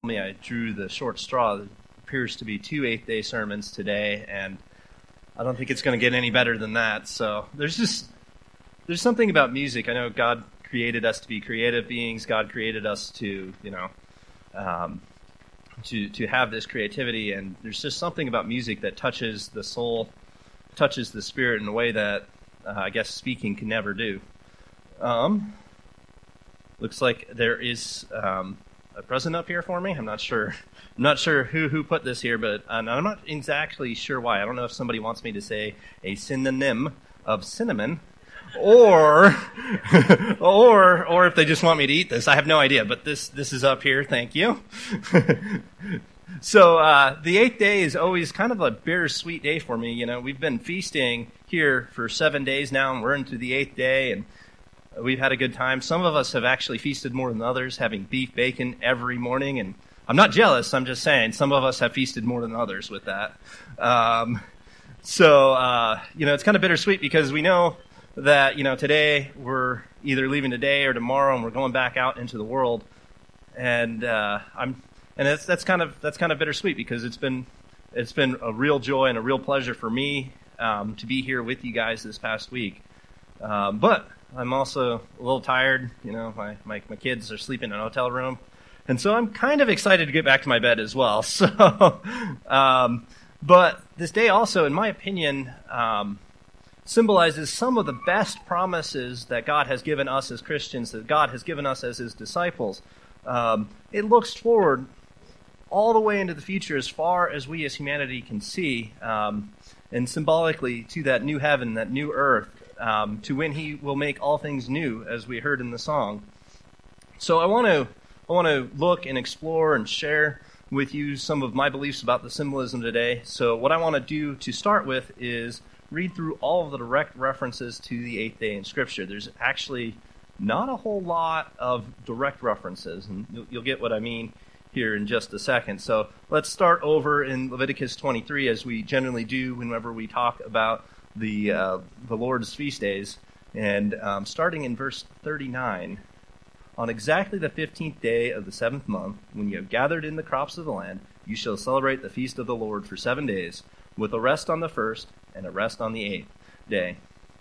me I drew the short straw. There appears to be 2 eighth-day sermons today, and I don't think it's going to get any better than that. So there's something about music. I know God created us to be creative beings. God created us to, to have this creativity, and there's just something about music that touches the soul, touches the spirit in a way that I guess speaking can never do. Looks like there is a present up here for me. I'm not sure who put this here, but I'm not exactly sure why. I don't know if somebody wants me to say a synonym of cinnamon, or if they just want me to eat this. I have no idea, but this is up here. Thank you. So the 8th day is always kind of a bittersweet day for me. We've been feasting here for 7 days now, and we're into the 8th day, and we've had a good time. Some of us have actually feasted more than others, having beef bacon every morning, and I'm not jealous. I'm just saying some of us have feasted more than others with that. It's kind of bittersweet because we know that, today we're either leaving today or tomorrow, and we're going back out into the world, and that's kind of bittersweet because it's been a real joy and a real pleasure for me to be here with you guys this past week. But I'm also a little tired. My kids are sleeping in a hotel room, and so I'm kind of excited to get back to my bed as well. So, but this day also, in my opinion, symbolizes some of the best promises that God has given us as Christians, that God has given us as His disciples. It looks forward all the way into the future as far as we as humanity can see, and symbolically to that new heaven, that new earth, to when He will make all things new, as we heard in the song. So I want to look and explore and share with you some of my beliefs about the symbolism today. So what I want to do to start with is read through all of the direct references to the 8th day in Scripture. There's actually not a whole lot of direct references, and you'll get what I mean here in just a second. So let's start over in Leviticus 23, as we generally do whenever we talk about the Lord's feast days, and starting in verse 39. On exactly the 15th day of the 7th month, when you have gathered in the crops of the land, you shall celebrate the feast of the Lord for 7 days, with a rest on the 1st and a rest on the 8th day.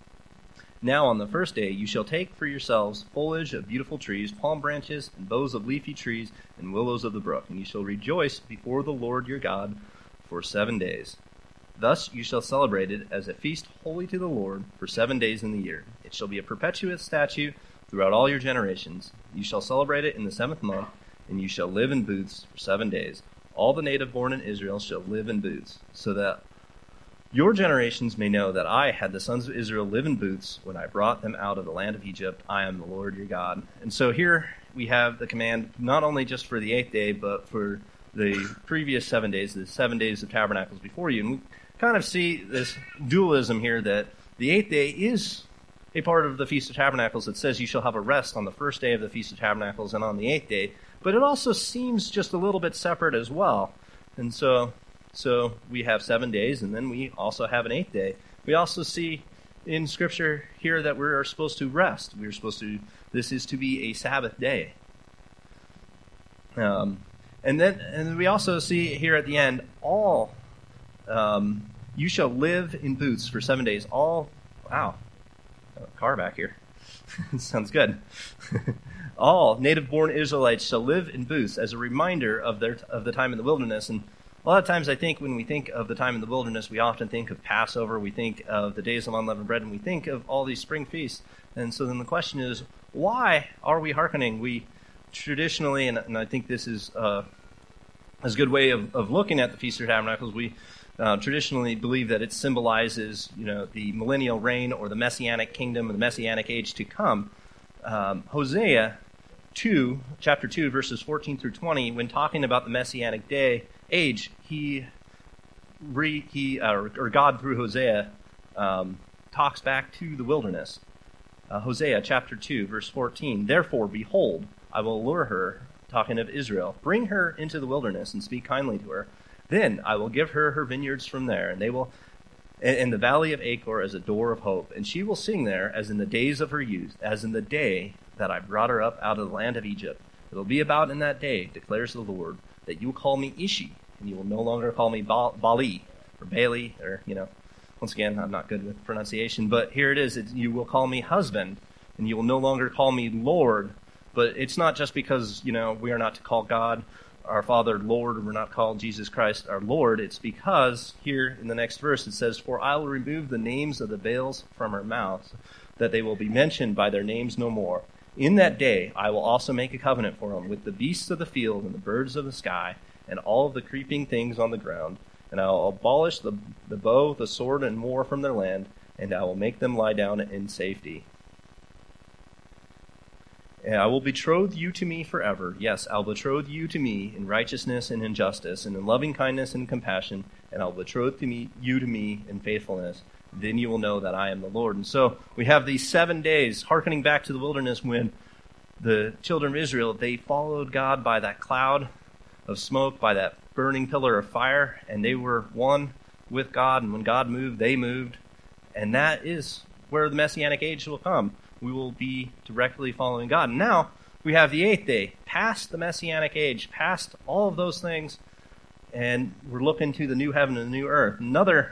Now on the 1st day you shall take for yourselves foliage of beautiful trees, palm branches, and boughs of leafy trees, and willows of the brook, and you shall rejoice before the Lord your God for 7 days. Thus you shall celebrate it as a feast holy to the Lord for 7 days in the year. It shall be a perpetual statute throughout all your generations. You shall celebrate it in the 7th month, and you shall live in booths for 7 days. All the native born in Israel shall live in booths, so that your generations may know that I had the sons of Israel live in booths when I brought them out of the land of Egypt. I am the Lord your God. And so here we have the command not only just for the 8th day, but for the previous 7 days, the 7 days of tabernacles before you. And we kind of see this dualism here that the 8th day is a part of the Feast of Tabernacles. It says you shall have a rest on the 1st day of the Feast of Tabernacles and on the 8th day, but it also seems just a little bit separate as well. And so we have 7 days, and then we also have an 8th day. We also see in Scripture here that we are supposed to rest. This is to be a Sabbath day. And we also see here at the end, you shall live in booths for 7 days. Wow. Car back here. Sounds good. All native-born Israelites shall live in booths as a reminder of the time in the wilderness. And a lot of times I think when we think of the time in the wilderness, we often think of Passover, we think of the days of unleavened bread, and we think of all these spring feasts. And so then the question is, why are we hearkening? We traditionally, and I think this is a good way of looking at the Feast of Tabernacles, we traditionally believe that it symbolizes, the millennial reign or the Messianic kingdom, or the Messianic age to come. Hosea 2, chapter 2, verses 14 through 20, when talking about the Messianic age, God through Hosea talks back to the wilderness. Hosea chapter 2, verse 14, Therefore, behold, I will lure her, talking of Israel, bring her into the wilderness and speak kindly to her. Then I will give her vineyards from there, and they will, in the valley of Achor as a door of hope, and she will sing there as in the days of her youth, as in the day that I brought her up out of the land of Egypt. It will be about in that day, declares the Lord, that you will call me Ishi, and you will no longer call me Bali, or Bailey, or, once again, I'm not good with pronunciation, but here it is. You will call me husband, and you will no longer call me Lord. But it's not just because, we are not to call God our Father Lord, and we're not called Jesus Christ our Lord. It's because here in the next verse it says, "For I will remove the names of the Baals from her mouth, that they will be mentioned by their names no more. In that day I will also make a covenant for them with the beasts of the field and the birds of the sky and all of the creeping things on the ground. And I will abolish the bow, the sword, and war from their land, and I will make them lie down in safety. And I will betroth you to me forever. Yes, I'll betroth you to me in righteousness and in justice, and in loving kindness and compassion, and I'll betroth you to me in faithfulness. Then you will know that I am the Lord." And so we have these 7 days, hearkening back to the wilderness when the children of Israel, they followed God by that cloud of smoke, by that burning pillar of fire, and they were one with God, and when God moved, they moved. And that is where the Messianic age will come. We will be directly following God. And now we have the 8th day, past the Messianic age, past all of those things, and we're looking to the new heaven and the new earth. Another,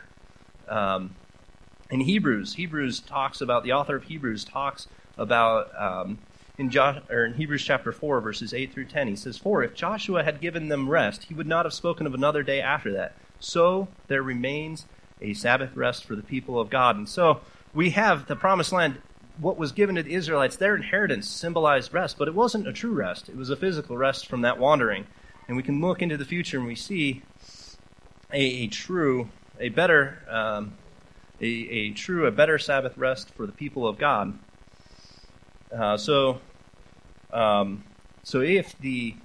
in Hebrews talks about, the author of Hebrews talks about, in Hebrews chapter 4, verses 8 through 10, he says, "For if Joshua had given them rest, he would not have spoken of another day after that. So there remains a Sabbath rest for the people of God." And so we have the promised land. What was given to the Israelites, their inheritance symbolized rest, but it wasn't a true rest. It was a physical rest from that wandering. And we can look into the future and we see a better Sabbath rest for the people of God. So if the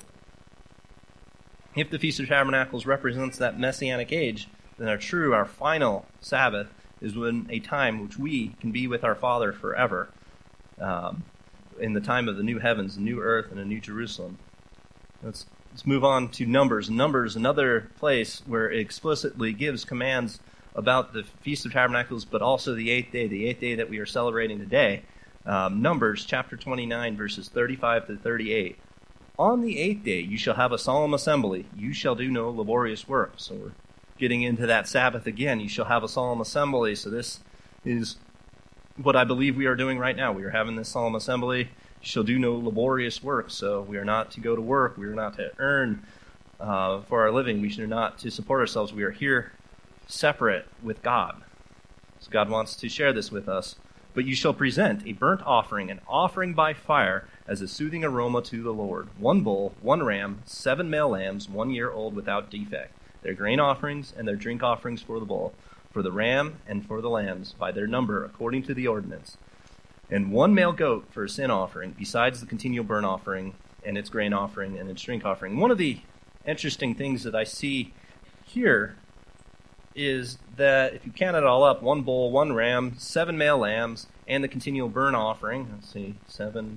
Feast of Tabernacles represents that Messianic age, then our final Sabbath is when a time which we can be with our Father forever, in the time of the new heavens, the new earth, and a new Jerusalem. Let's move on to Numbers. Numbers, another place where it explicitly gives commands about the Feast of Tabernacles, but also the 8th day that we are celebrating today. Numbers chapter 29, verses 35 to 38. "On the 8th day you shall have a solemn assembly. You shall do no laborious work." So we're getting into that Sabbath again. You shall have a solemn assembly. So this is what I believe we are doing right now. We are having this solemn assembly. You shall do no laborious work. So we are not to go to work. We are not to earn for our living. We are not to support ourselves. We are here separate with God. So God wants to share this with us. "But you shall present a burnt offering, an offering by fire, as a soothing aroma to the Lord. 1 bull, 1 ram, 7 male lambs, 1 year old without defect. Their grain offerings and their drink offerings for the bull, for the ram and for the lambs, by their number according to the ordinance. And 1 male goat for a sin offering, besides the continual burnt offering and its grain offering and its drink offering." One of the interesting things that I see here is that if you count it all up, 1 bull, 1 ram, 7 male lambs, and the continual burnt offering, let's see, 7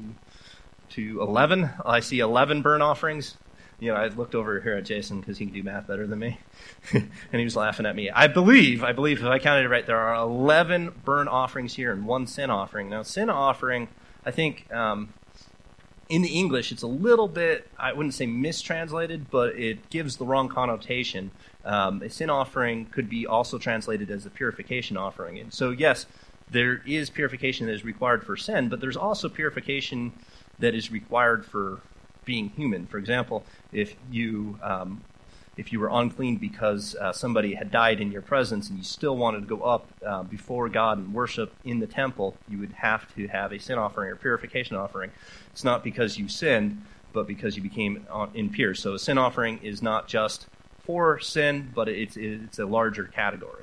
to 11. I see 11 burnt offerings. I looked over here at Jason because he can do math better than me, and he was laughing at me. I believe if I counted it right, there are 11 burnt offerings here and 1 sin offering. Now, sin offering, I think in the English, it's a little bit, I wouldn't say mistranslated, but it gives the wrong connotation. A sin offering could be also translated as a purification offering. And so, yes, there is purification that is required for sin, but there's also purification that is required for being human. For example, if you were unclean because somebody had died in your presence and you still wanted to go up before God and worship in the temple, you would have to have a sin offering or purification offering. It's not because you sinned, but because you became impure. So a sin offering is not just for sin, but it's a larger category.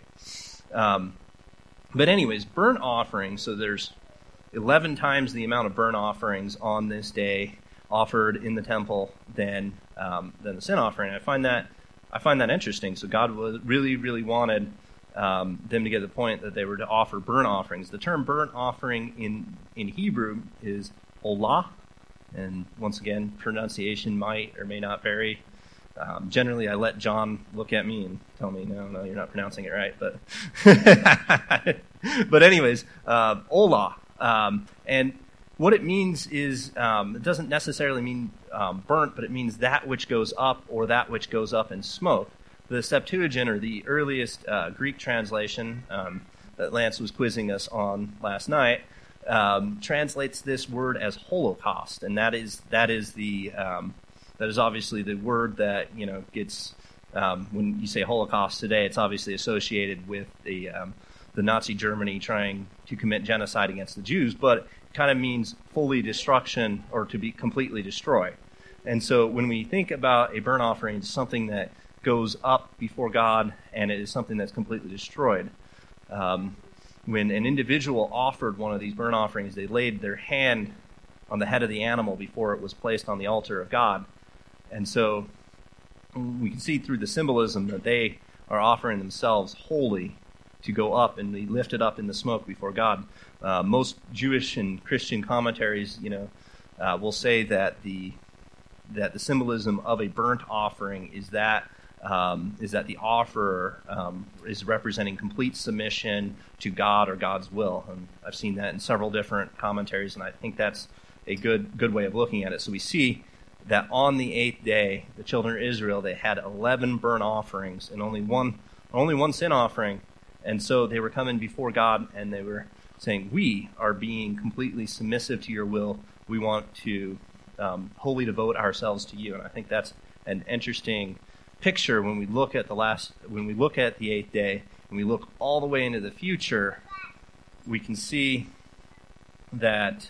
But anyways, burnt offerings, so there's 11 times the amount of burnt offerings on this day offered in the temple than the sin offering. I find that interesting. So God really wanted them to get the point that they were to offer burnt offerings. The term burnt offering in Hebrew is olah, and once again, pronunciation might or may not vary. Generally, I let John look at me and tell me, no, you're not pronouncing it right. But anyways, olah, and what it means is it doesn't necessarily mean burnt, but it means that which goes up or that which goes up in smoke. The Septuagint, or the earliest Greek translation that Lance was quizzing us on last night, translates this word as holocaust, and that is obviously the word that gets when you say Holocaust today. It's obviously associated with the Nazi Germany trying to commit genocide against the Jews, but it kind of means fully destruction or to be completely destroyed. And so when we think about a burnt offering, it's something that goes up before God, and it is something that's completely destroyed. When an individual offered one of these burnt offerings, they laid their hand on the head of the animal before it was placed on the altar of God. And so we can see through the symbolism that they are offering themselves wholly to go up and be lifted up in the smoke before God. Most Jewish and Christian commentaries, will say that the symbolism of a burnt offering is that the offerer is representing complete submission to God or God's will. And I've seen that in several different commentaries, and I think that's a good way of looking at it. So we see that on the 8th day, the children of Israel, they had 11 burnt offerings and only one sin offering. And so they were coming before God, and they were saying, we are being completely submissive to your will. We want to wholly devote ourselves to you. And I think that's an interesting picture when we look at the 8th day, and we look all the way into the future. We can see that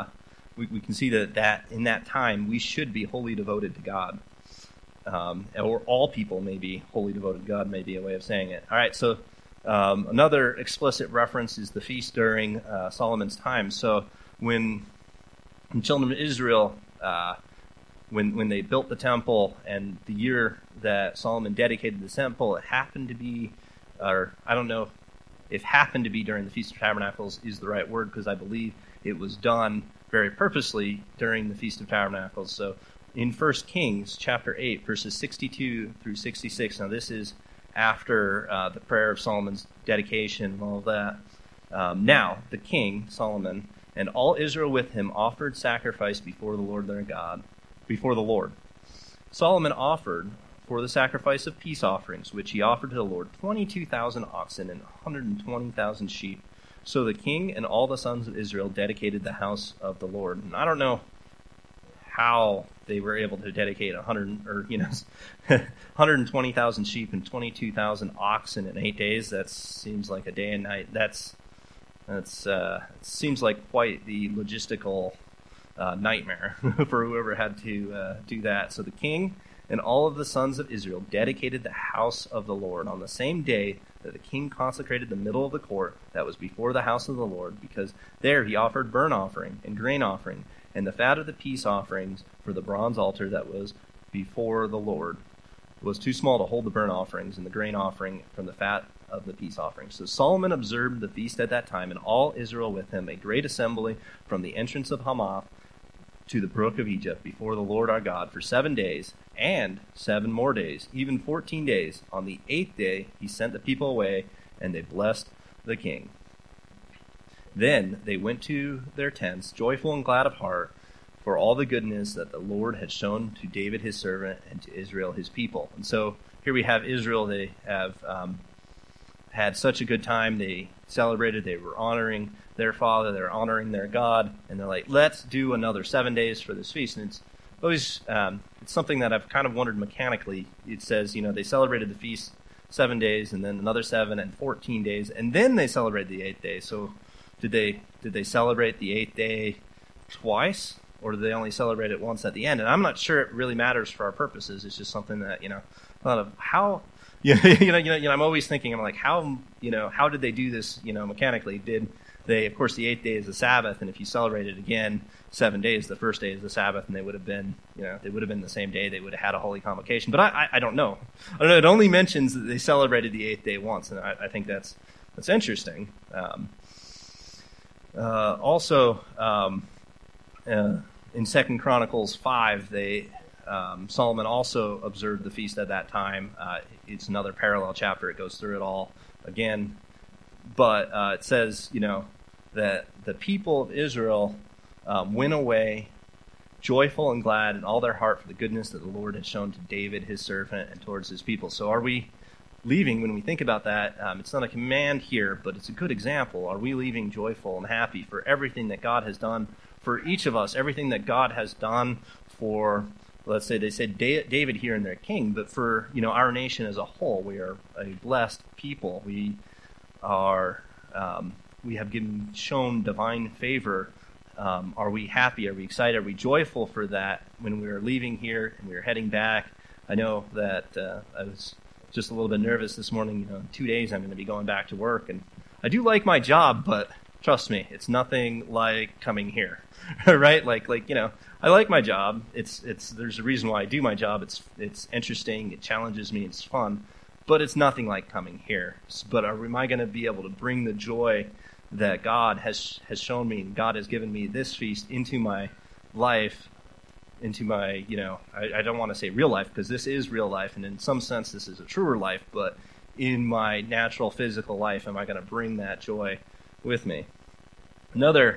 that in that time we should be wholly devoted to God, or all people may be wholly devoted to God, may be a way of saying it. All right, so another explicit reference is the feast during Solomon's time. So when the children of Israel, when they built the temple, and the year that Solomon dedicated the temple, it happened to be, or I don't know if happened to be during the Feast of Tabernacles is the right word, because I believe it was done very purposely during the Feast of Tabernacles. So in 1 Kings chapter 8, verses 62 through 66, now this is after the prayer of Solomon's dedication and all of that. Now the king, Solomon, and all Israel with him offered sacrifice before the Lord their God, before the Lord. Solomon offered for the sacrifice of peace offerings, which he offered to the Lord, 22,000 oxen and 120,000 sheep. So the king and all the sons of Israel dedicated the house of the Lord. And I don't know how they were able to dedicate 120,000 sheep and 22,000 oxen in 8 days. That seems like a day and night. It seems like quite the logistical nightmare for whoever had to do that. So the king and all of the sons of Israel dedicated the house of the Lord on the same day that the king consecrated the middle of the court that was before the house of the Lord, because there he offered burnt offering and grain offering and the fat of the peace offerings, for the bronze altar that was before the Lord was too small to hold the burnt offerings and the grain offering from the fat of the peace offerings. So Solomon observed the feast at that time, and all Israel with him, a great assembly from the entrance of Hamath to the brook of Egypt before the Lord our God for 7 days, and 7 more days, even 14 days. On the 8th day he sent the people away, and they blessed the king. Then they went to their tents, joyful and glad of heart, for all the goodness that the Lord had shown to David his servant and to Israel his people. And so here we have Israel. They have had such a good time. They celebrated. They were honoring their father. They were honoring their God. And they're like, let's do another 7 days for this feast. And it's always it's something that I've kind of wondered mechanically. It says, they celebrated the feast 7 days, and then another 7 and 14 days, and then they celebrated the 8th day. So did they celebrate the 8th day twice, or did they only celebrate it once at the end? And I'm not sure it really matters for our purposes. It's just something that thought of how. I'm always thinking. I'm like, how did they do this? Mechanically, did they? Of course, the 8th day is the Sabbath, and if you celebrate it again 7 days, the first day is the Sabbath, and they would have been, the same day. They would have had a holy convocation. But I don't know. I don't know. It only mentions that they celebrated the 8th day once, and I think that's interesting. Also, in 2 Chronicles 5, Solomon also observed the feast at that time. It's another parallel chapter. It goes through it all again. But it says, that the people of Israel went away joyful and glad in all their heart for the goodness that the Lord has shown to David, his servant, and towards his people. So are we leaving, when we think about that, it's not a command here, but it's a good example. Are we leaving joyful and happy for everything that God has done for each of us, everything that God has done for, let's say they said David here and their king, but for our nation as a whole? We are a blessed people. We are we have shown divine favor. Are we happy? Are we excited? Are we joyful for that when we are leaving here and we are heading back? I know that I was just a little bit nervous this morning. In 2 days I'm going to be going back to work, and I do like my job, but trust me, it's nothing like coming here, right? Like I like my job. There's a reason why I do my job. It's interesting. It challenges me. It's fun, but it's nothing like coming here. But am I going to be able to bring the joy that God has shown me and God has given me this feast into my life, into my, I don't want to say real life, because this is real life, and in some sense this is a truer life, but in my natural physical life, am I going to bring that joy with me? Another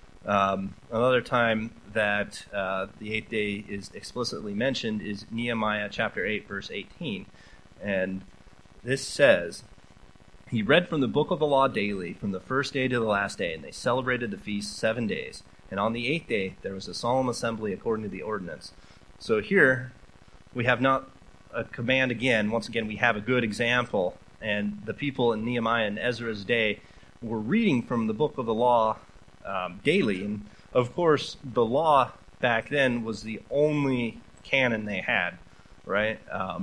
time that the eighth day is explicitly mentioned is Nehemiah chapter 8, verse 18. And this says, "He read from the book of the law daily, from the first day to the last day, and they celebrated the feast 7 days. And on the eighth day, there was a solemn assembly according to the ordinance." So here, we have not a command again. Once again, we have a good example. And the people in Nehemiah and Ezra's day were reading from the book of the law daily. And of course, the law back then was the only canon they had, right?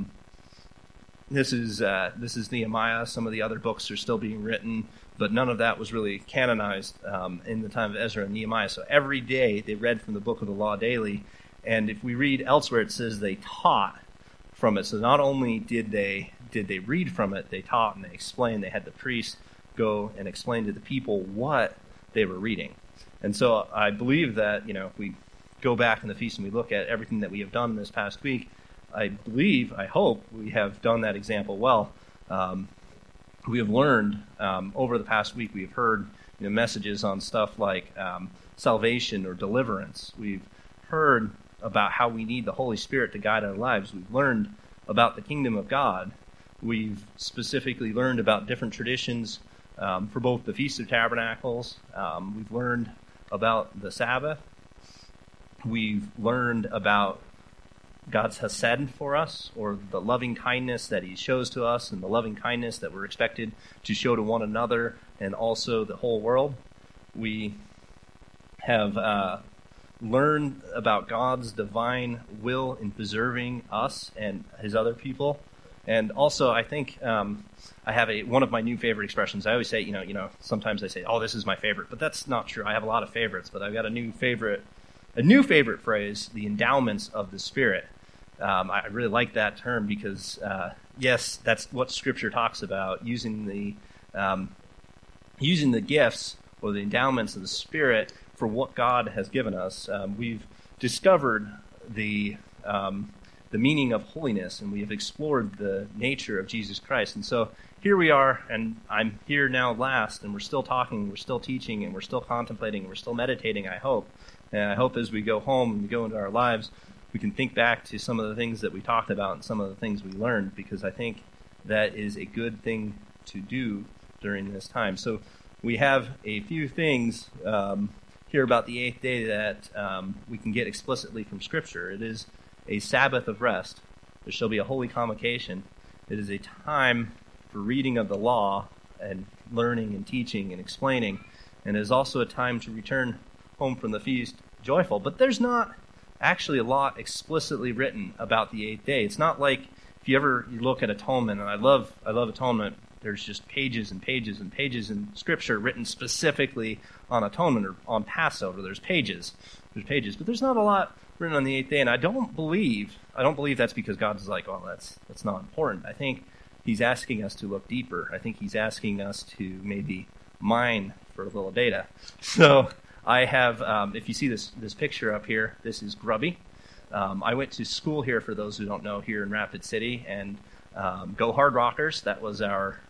This is Nehemiah. Some of the other books are still being written, but none of that was really canonized in the time of Ezra and Nehemiah. So every day they read from the book of the law daily. And if we read elsewhere, it says they taught from it. So not only did they read from it, they taught and they explained. They had the priest go and explain to the people what they were reading. And so I believe that, if we go back in the feast and we look at everything that we have done this past week, I hope we have done that example well. We have learned over the past week, we have heard messages on stuff like salvation or deliverance. We've heard about how we need the Holy Spirit to guide our lives. We've learned about the kingdom of God. We've specifically learned about different traditions for both the Feast of Tabernacles. We've learned about the Sabbath. We've learned about God's hesed for us, or the loving kindness that he shows to us, and the loving kindness that we're expected to show to one another and also the whole world. We have learned about God's divine will in preserving us and his other people. And also, I think I have one of my new favorite expressions. I always say, sometimes I say, "Oh, this is my favorite," but that's not true. I have a lot of favorites, but I've got a new favorite phrase: the endowments of the Spirit. I really like that term because, yes, that's what Scripture talks about, using the gifts or the endowments of the Spirit for what God has given us. We've discovered the meaning of holiness, and we have explored the nature of Jesus Christ. And so here we are, and I'm here now last, and we're still talking, we're still teaching, and we're still contemplating, and we're still meditating, I hope. And I hope as we go home and we go into our lives, we can think back to some of the things that we talked about and some of the things we learned, because I think that is a good thing to do during this time. So we have a few things here about the eighth day that we can get explicitly from Scripture. It is a Sabbath of rest. There shall be a holy convocation. It is a time for reading of the law and learning and teaching and explaining. And it is also a time to return home from the feast joyful. But there's not actually a lot explicitly written about the eighth day. It's not like if you look at atonement, and I love atonement. There's just pages and pages and pages in Scripture written specifically on atonement or on Passover. There's pages, but there's not a lot written on the eighth day. And I don't believe that's because God's like, well, that's not important. I think he's asking us to look deeper. I think he's asking us to maybe mine for a little data. So I have, if you see this picture up here, this is Grubby. I went to school here, for those who don't know, here in Rapid City, and Go Hard Rockers. That was our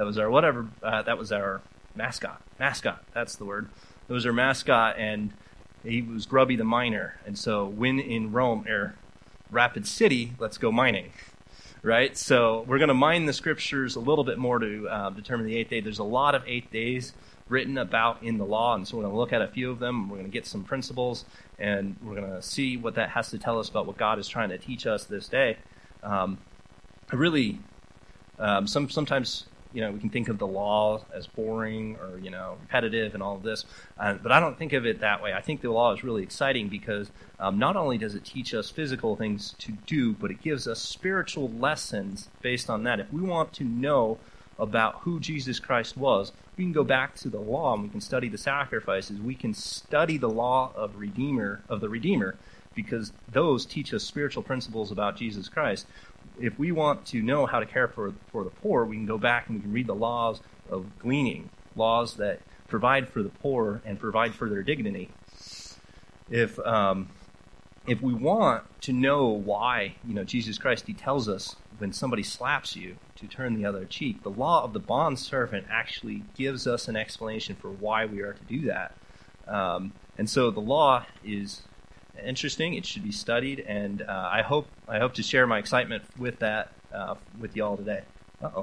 mascot. That's the word. It was our mascot, and he was Grubby the miner. And so when in Rome, or Rapid City, let's go mining, right? So we're going to mine the scriptures a little bit more to determine the eighth day. There's a lot of 8 days written about in the law, and so we're going to look at a few of them. We're going to get some principles, and we're going to see what that has to tell us about what God is trying to teach us this day. Sometimes, we can think of the law as boring or, repetitive and all of this, but I don't think of it that way. I think the law is really exciting because not only does it teach us physical things to do, but it gives us spiritual lessons based on that. If we want to know about who Jesus Christ was, we can go back to the law and we can study the sacrifices. We can study the law of the Redeemer, because those teach us spiritual principles about Jesus Christ. If we want to know how to care for the poor, we can go back and we can read the laws of gleaning, laws that provide for the poor and provide for their dignity. If we want to know why, Jesus Christ, he tells us when somebody slaps you to turn the other cheek, the law of the bondservant actually gives us an explanation for why we are to do that. And so the law is interesting. It should be studied, and I hope to share my excitement with that with y'all today. All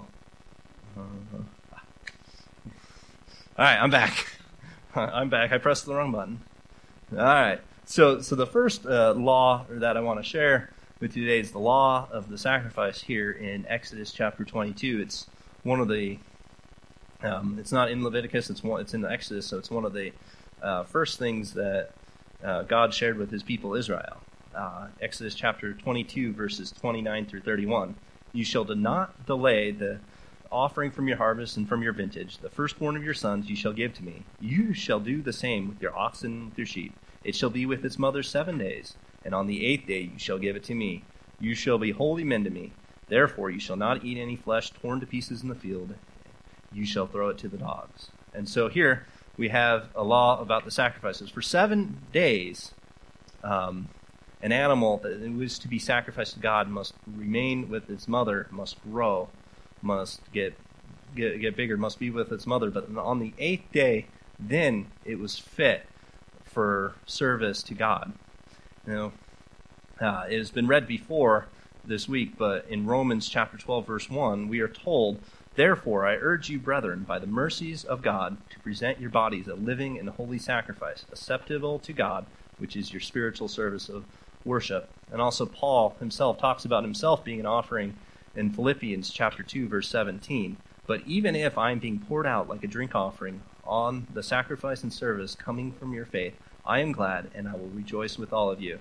right, I'm back. I pressed the wrong button. All right. So the first law that I want to share with you today is the law of the sacrifice here in Exodus chapter 22. It's one of the it's not in Leviticus. It's in the Exodus. So it's one of the first things that God shared with his people Israel. Exodus chapter 22, verses 29 through 31. You shall not delay the offering from your harvest and from your vintage. The firstborn of your sons you shall give to me. You shall do the same with your oxen and with your sheep. It shall be with its mother 7 days, and on the 8th day you shall give it to me. You shall be holy men to me. Therefore you shall not eat any flesh torn to pieces in the field. You shall throw it to the dogs. And so here we have a law about the sacrifices. For 7 days, an animal that was to be sacrificed to God must remain with its mother, must grow, must get bigger, must be with its mother. But on the 8th day, then it was fit for service to God. It has been read before this week, but in Romans chapter 12, verse 1, we are told, therefore, I urge you, brethren, by the mercies of God, to present your bodies a living and holy sacrifice, acceptable to God, which is your spiritual service of worship. And also Paul himself talks about himself being an offering in Philippians chapter 2, verse 17. But even if I am being poured out like a drink offering on the sacrifice and service coming from your faith, I am glad, and I will rejoice with all of you.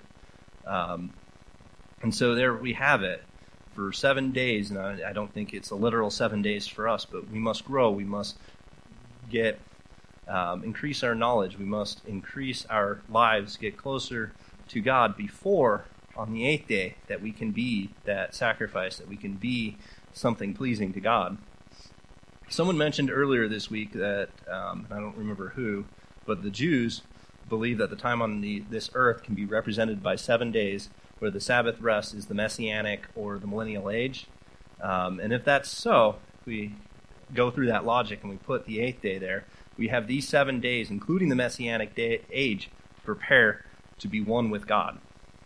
And so there we have it. For 7 days, and I don't think it's a literal 7 days for us, but we must grow. We must increase our knowledge. We must increase our lives, get closer to God before, on the 8th day, that we can be that sacrifice, that we can be something pleasing to God. Someone mentioned earlier this week that, I don't remember who, but the Jews believe that the time on this earth can be represented by 7 days, where the Sabbath rest is the Messianic or the millennial age. And if that's so, if we go through that logic and we put the 8th day there, we have these 7 days, including the Messianic age, to prepare to be one with God.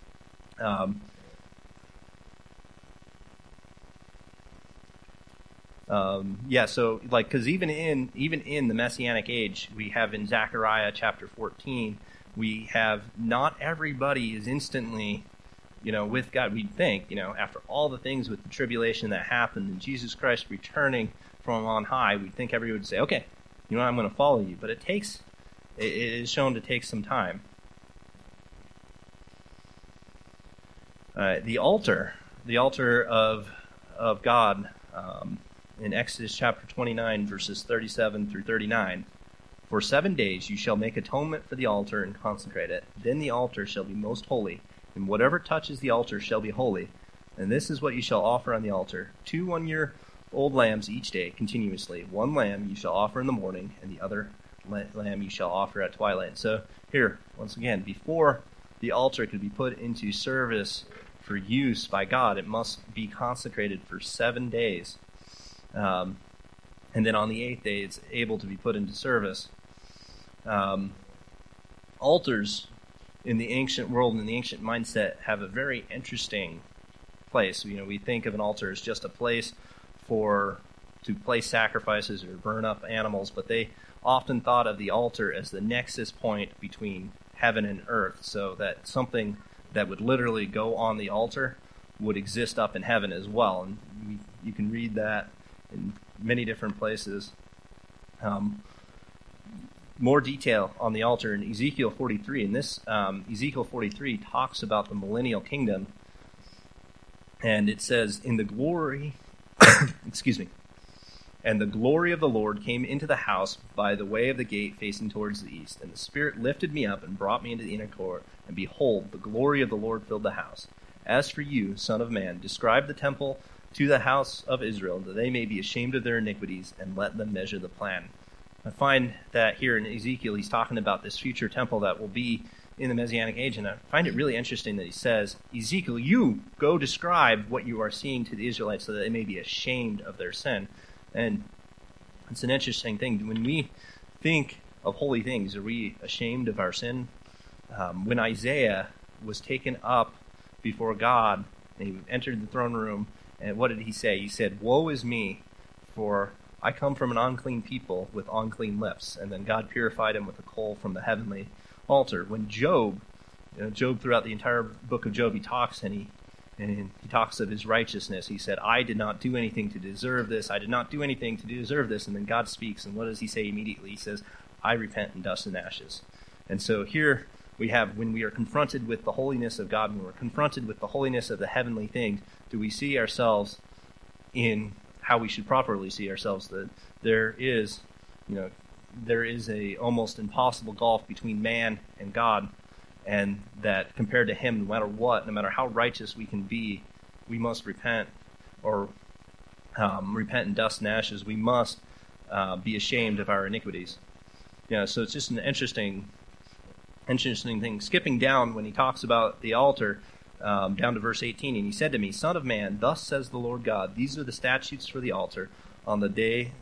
So because even in the Messianic age, we have in Zechariah chapter 14, we have not everybody is instantly with God. We'd think, after all the things with the tribulation that happened and Jesus Christ returning from on high, we'd think everyone would say, okay, I'm going to follow you. But it is shown to take some time. The altar of God, in Exodus chapter 29, verses 37 through 39, for 7 days you shall make atonement for the altar and consecrate it. Then the altar shall be most holy, and whatever touches the altar shall be holy. And this is what you shall offer on the altar: 2 one-year-old lambs each day, continuously. 1 lamb you shall offer in the morning, and the other lamb you shall offer at twilight. So here, once again, before the altar could be put into service for use by God, it must be consecrated for 7 days. And then on the 8th day, it's able to be put into service. Altars in the ancient world and the ancient mindset have a very interesting place. We think of an altar as just a place to place sacrifices or burn up animals, but they often thought of the altar as the nexus point between heaven and earth, so that something that would literally go on the altar would exist up in heaven as well. And you can read that in many different places. More detail on the altar in Ezekiel 43. And this Ezekiel 43 talks about the millennial kingdom. And it says, in the glory, and the glory of the Lord came into the house by the way of the gate facing towards the east. And the Spirit lifted me up and brought me into the inner court. And behold, the glory of the Lord filled the house. As for you, son of man, describe the temple to the house of Israel, that they may be ashamed of their iniquities, and let them measure the plan. I find that here in Ezekiel, he's talking about this future temple that will be in the Messianic age, and I find it really interesting that he says, Ezekiel, you go describe what you are seeing to the Israelites so that they may be ashamed of their sin. And it's an interesting thing. When we think of holy things, are we ashamed of our sin? When Isaiah was taken up before God, and he entered the throne room, and what did he say? He said, woe is me, for I come from an unclean people with unclean lips. And then God purified him with a coal from the heavenly altar. When Job throughout the entire book of Job, he talks and he talks of his righteousness. He said, I did not do anything to deserve this. I did not do anything to deserve this. And then God speaks, and what does he say immediately? He says, I repent in dust and ashes. And so here we have, when we are confronted with the holiness of God, when we're confronted with the holiness of the heavenly things, do we see ourselves in how we should properly see ourselves? That there is a almost impossible gulf between man and God, and that compared to him, no matter what, no matter how righteous we can be, we must repent, or repent in dust and ashes. We must be ashamed of our iniquities. So it's just an interesting thing. Skipping down when he talks about the altar, down to verse 18, and he said to me, Son of man, thus says the Lord God, these are the statutes for the altar on the day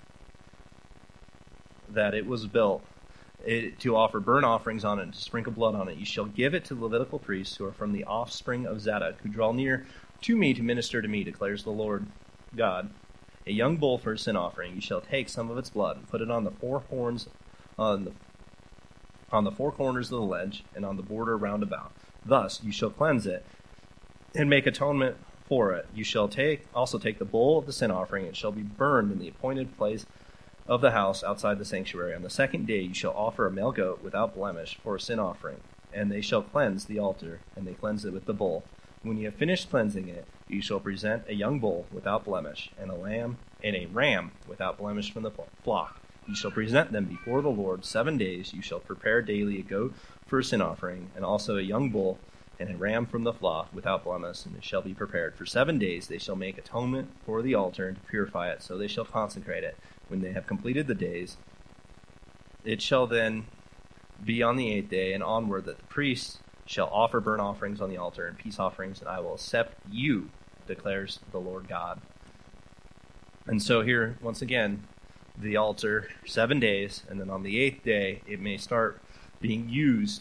that it was built, to offer burnt offerings on it and to sprinkle blood on it. You shall give it to the Levitical priests who are from the offspring of Zadok, who draw near to me to minister to me, declares the Lord God. A young bull for a sin offering. You shall take some of its blood and put it on the four horns, on the four corners of the ledge, and on the border round about. Thus you shall cleanse it and make atonement for it. You shall also take the bull of the sin offering, and it shall be burned in the appointed place of the house outside the sanctuary. On the second day you shall offer a male goat without blemish for a sin offering, and they shall cleanse the altar, and they cleanse it with the bull. When you have finished cleansing it, you shall present a young bull without blemish, and a ram without blemish from the flock. You shall present them before the Lord 7 days. You shall prepare daily a goat for a sin offering, and also a young bull and a ram from the flock without blemish, and it shall be prepared. For 7 days they shall make atonement for the altar and to purify it, so they shall consecrate it. When they have completed the days, it shall then be on the 8th day and onward that the priests shall offer burnt offerings on the altar and peace offerings, and I will accept you, declares the Lord God. And so here, once again, the altar, 7 days, and then on the 8th day, it may start being used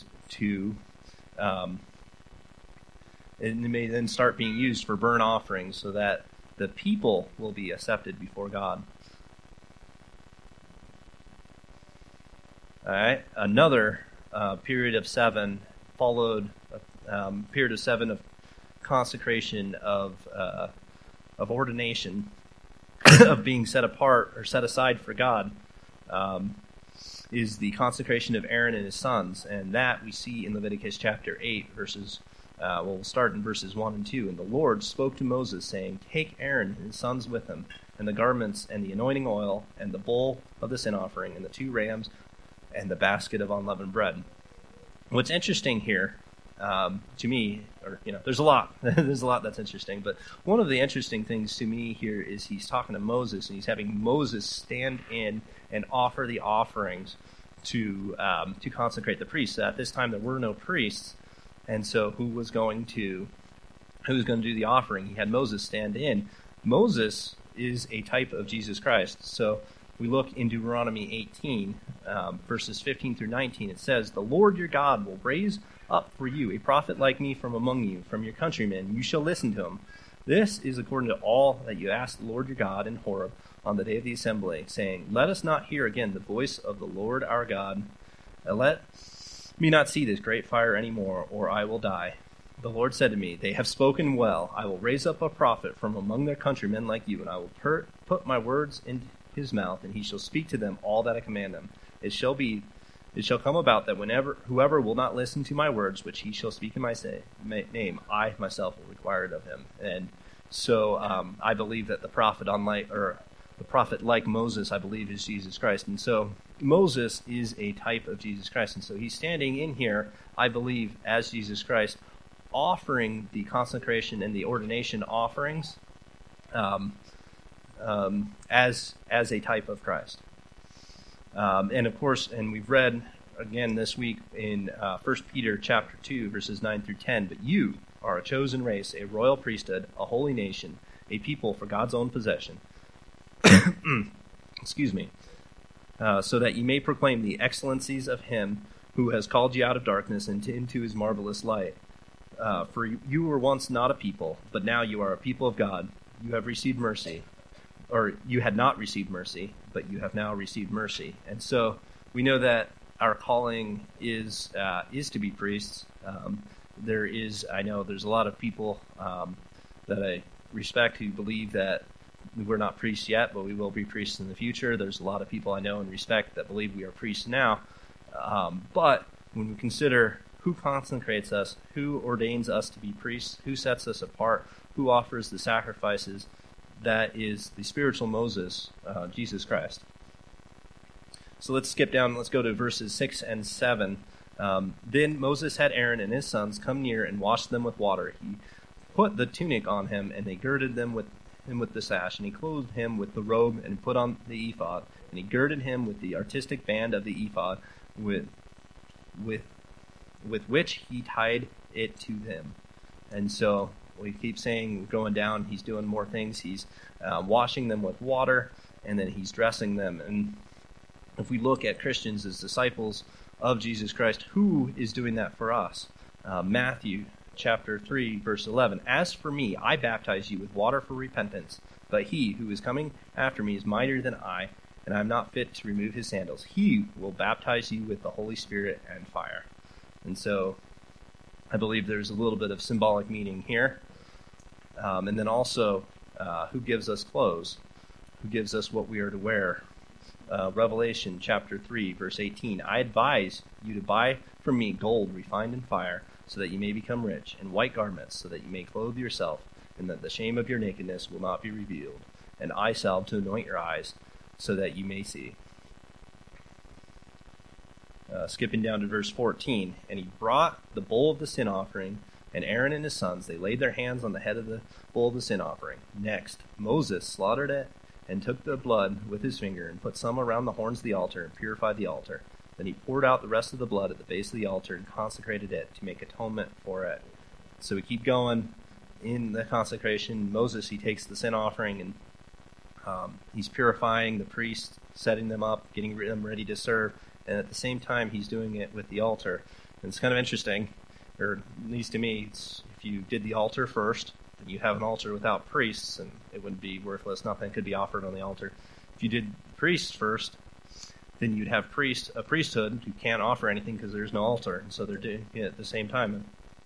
it may then start being used for burnt offerings, so that the people will be accepted before God. All right, another period of 7 followed a period of 7 of consecration, of ordination, of being set apart or set aside for God, is the consecration of Aaron and his sons, and that we see in Leviticus chapter 8, verses. We'll start in verses 1 and 2. And the Lord spoke to Moses, saying, Take Aaron and his sons with him, and the garments, and the anointing oil, and the bowl of the sin offering, and the 2 rams, and the basket of unleavened bread. What's interesting here, to me, there's a lot. There's a lot that's interesting, but one of the interesting things to me here is he's talking to Moses, and he's having Moses stand in and offer the offerings to consecrate the priests. At this time, there were no priests. And so who was going to do the offering? He had Moses stand in. Moses is a type of Jesus Christ. So we look in Deuteronomy 18, verses 15 through 19. It says, The Lord your God will raise up for you a prophet like me from among you, from your countrymen. You shall listen to him. This is according to all that you asked the Lord your God in Horeb on the day of the assembly, saying, Let us not hear again the voice of the Lord our God. Let me not see this great fire any more, or I will die. The Lord said to me, They have spoken well. I will raise up a prophet from among their countrymen like you, and I will put my words in his mouth, and he shall speak to them all that I command him. It shall come about that whoever will not listen to my words, which he shall speak in my name, I myself will require it of him. And so I believe that the prophet like Moses, I believe, is Jesus Christ. And so Moses is a type of Jesus Christ. And so he's standing in here, I believe, as Jesus Christ, offering the consecration and the ordination offerings as a type of Christ. And of course, and we've read again this week in 1 Peter chapter 2, verses 9 through 10, but you are a chosen race, a royal priesthood, a holy nation, a people for God's own possession. Excuse me. So that you may proclaim the excellencies of him who has called you out of darkness into his marvelous light. For you were once not a people, but now you are a people of God. You have received mercy. Or you had not received mercy, but you have now received mercy. And so we know that our calling is to be priests. I know there's a lot of people that I respect who believe that we're not priests yet, but we will be priests in the future. There's a lot of people I know and respect that believe we are priests now. But when we consider who consecrates us, who ordains us to be priests, who sets us apart, who offers the sacrifices, that is the spiritual Moses, Jesus Christ. So let's skip down. Let's go to verses 6 and 7. Then Moses had Aaron and his sons come near and washed them with water. He put the tunic on him, and they girded him with the sash, and he clothed him with the robe, and put on the ephod, and he girded him with the artistic band of the ephod, with which he tied it to him. And so we keep saying, going down, he's doing more things. He's washing them with water, and then he's dressing them. And if we look at Christians as disciples of Jesus Christ, who is doing that for us? Matthew chapter 3, verse 11. As for me, I baptize you with water for repentance, but he who is coming after me is mightier than I, and I am not fit to remove his sandals. He will baptize you with the Holy Spirit and fire. And so I believe there's a little bit of symbolic meaning here. And then also, who gives us clothes? Who gives us what we are to wear? Revelation chapter 3, verse 18. I advise you to buy from me gold refined in fire, so that you may become rich, and white garments, so that you may clothe yourself, and that the shame of your nakedness will not be revealed, and eye salve to anoint your eyes, so that you may see. Skipping down to verse 14. And he brought the bowl of the sin offering, and Aaron and his sons, they laid their hands on the head of the bowl of the sin offering. Next, Moses slaughtered it, and took the blood with his finger, and put some around the horns of the altar, and purified the altar. Then he poured out the rest of the blood at the base of the altar, and consecrated it to make atonement for it. So we keep going in the consecration. Moses, he takes the sin offering, and he's purifying the priests, setting them up, getting them ready to serve, and at the same time he's doing it with the altar. And it's kind of interesting, or at least to me, if you did the altar first, then you have an altar without priests, and it wouldn't be worthless. Nothing could be offered on the altar. If you did the priests first, then you'd have a priesthood who can't offer anything because there's no altar. And so they're doing it at the same time.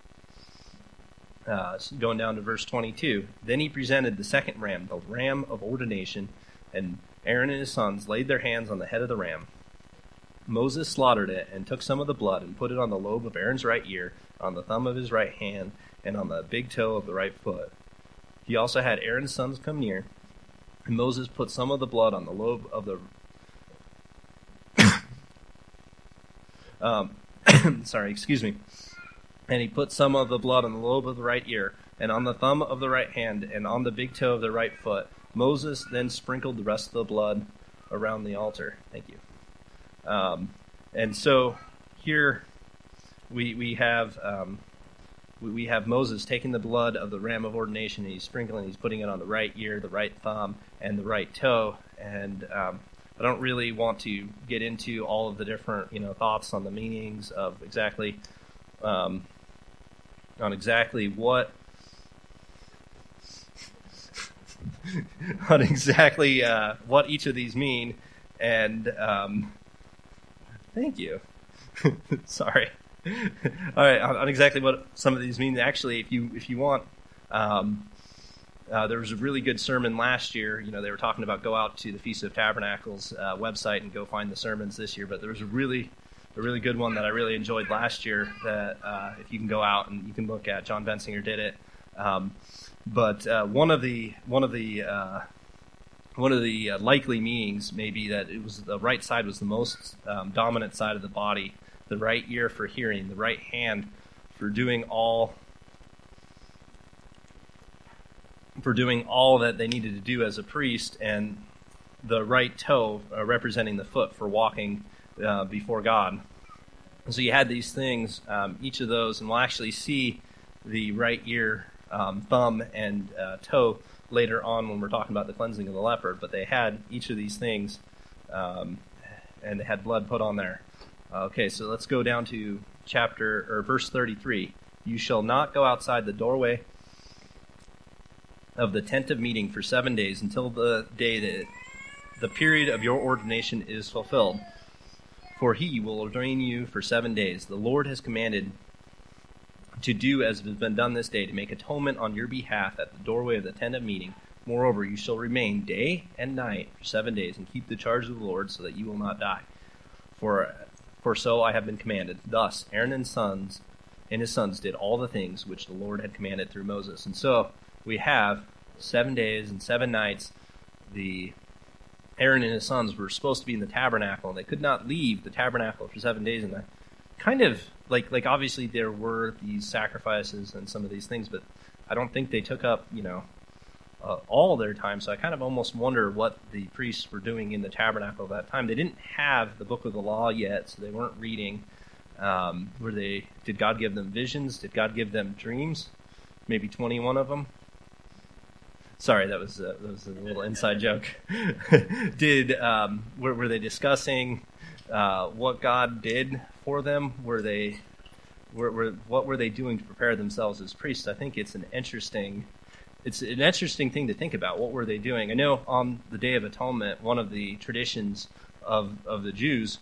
Going down to verse 22. Then he presented the second ram, the ram of ordination, and Aaron and his sons laid their hands on the head of the ram. Moses slaughtered it and took some of the blood and put it on the lobe of Aaron's right ear, on the thumb of his right hand, and on the big toe of the right foot. He also had Aaron's sons come near, and Moses put some of the blood on the lobe of the And he put some of the blood on the lobe of the right ear, and on the thumb of the right hand, and on the big toe of the right foot. Moses then sprinkled the rest of the blood around the altar. Thank you. And so here we have Moses taking the blood of the ram of ordination, and he's sprinkling, he's putting it on the right ear, the right thumb, and the right toe. And I don't really want to get into all of the different thoughts on the meanings of exactly on exactly what what each of these mean, and thank you. Sorry. All right, on exactly what some of these mean. Actually, if you want, there was a really good sermon last year. They were talking about go out to the Feast of Tabernacles website and go find the sermons this year. But there was a really good one that I really enjoyed last year. That if you can go out and you can look at, John Bensinger did it. But one of the likely meanings may be that it was the right side was the most dominant side of the body, the right ear for hearing, the right hand for doing all that they needed to do as a priest, and the right toe representing the foot for walking before God. And so you had these things, each of those, and we'll actually see the right ear, thumb, and toe later on when we're talking about the cleansing of the leper. But they had each of these things, and they had blood put on there. Okay, so let's go down to verse 33. You shall not go outside the doorway of the tent of meeting for 7 days until the day that the period of your ordination is fulfilled. For he will ordain you for 7 days. The Lord has commanded to do as has been done this day, to make atonement on your behalf at the doorway of the tent of meeting. Moreover, you shall remain day and night for 7 days, and keep the charge of the Lord, so that you will not die. For so I have been commanded. Thus Aaron and his sons did all the things which the Lord had commanded through Moses. And so we have 7 days and 7 nights. Aaron and his sons were supposed to be in the tabernacle, and they could not leave the tabernacle for 7 days. And that kind of like obviously there were these sacrifices and some of these things, but I don't think they took up all their time. So I kind of almost wonder what the priests were doing in the tabernacle at that time. They didn't have the book of the law yet, so they weren't reading. Did God give them visions? Did God give them dreams? Maybe 21 of them. Sorry, that was a little inside joke. Were they discussing what God did for them? What were they doing to prepare themselves as priests? I think it's an interesting thing to think about. What were they doing? I know on the Day of Atonement, one of the traditions of the Jews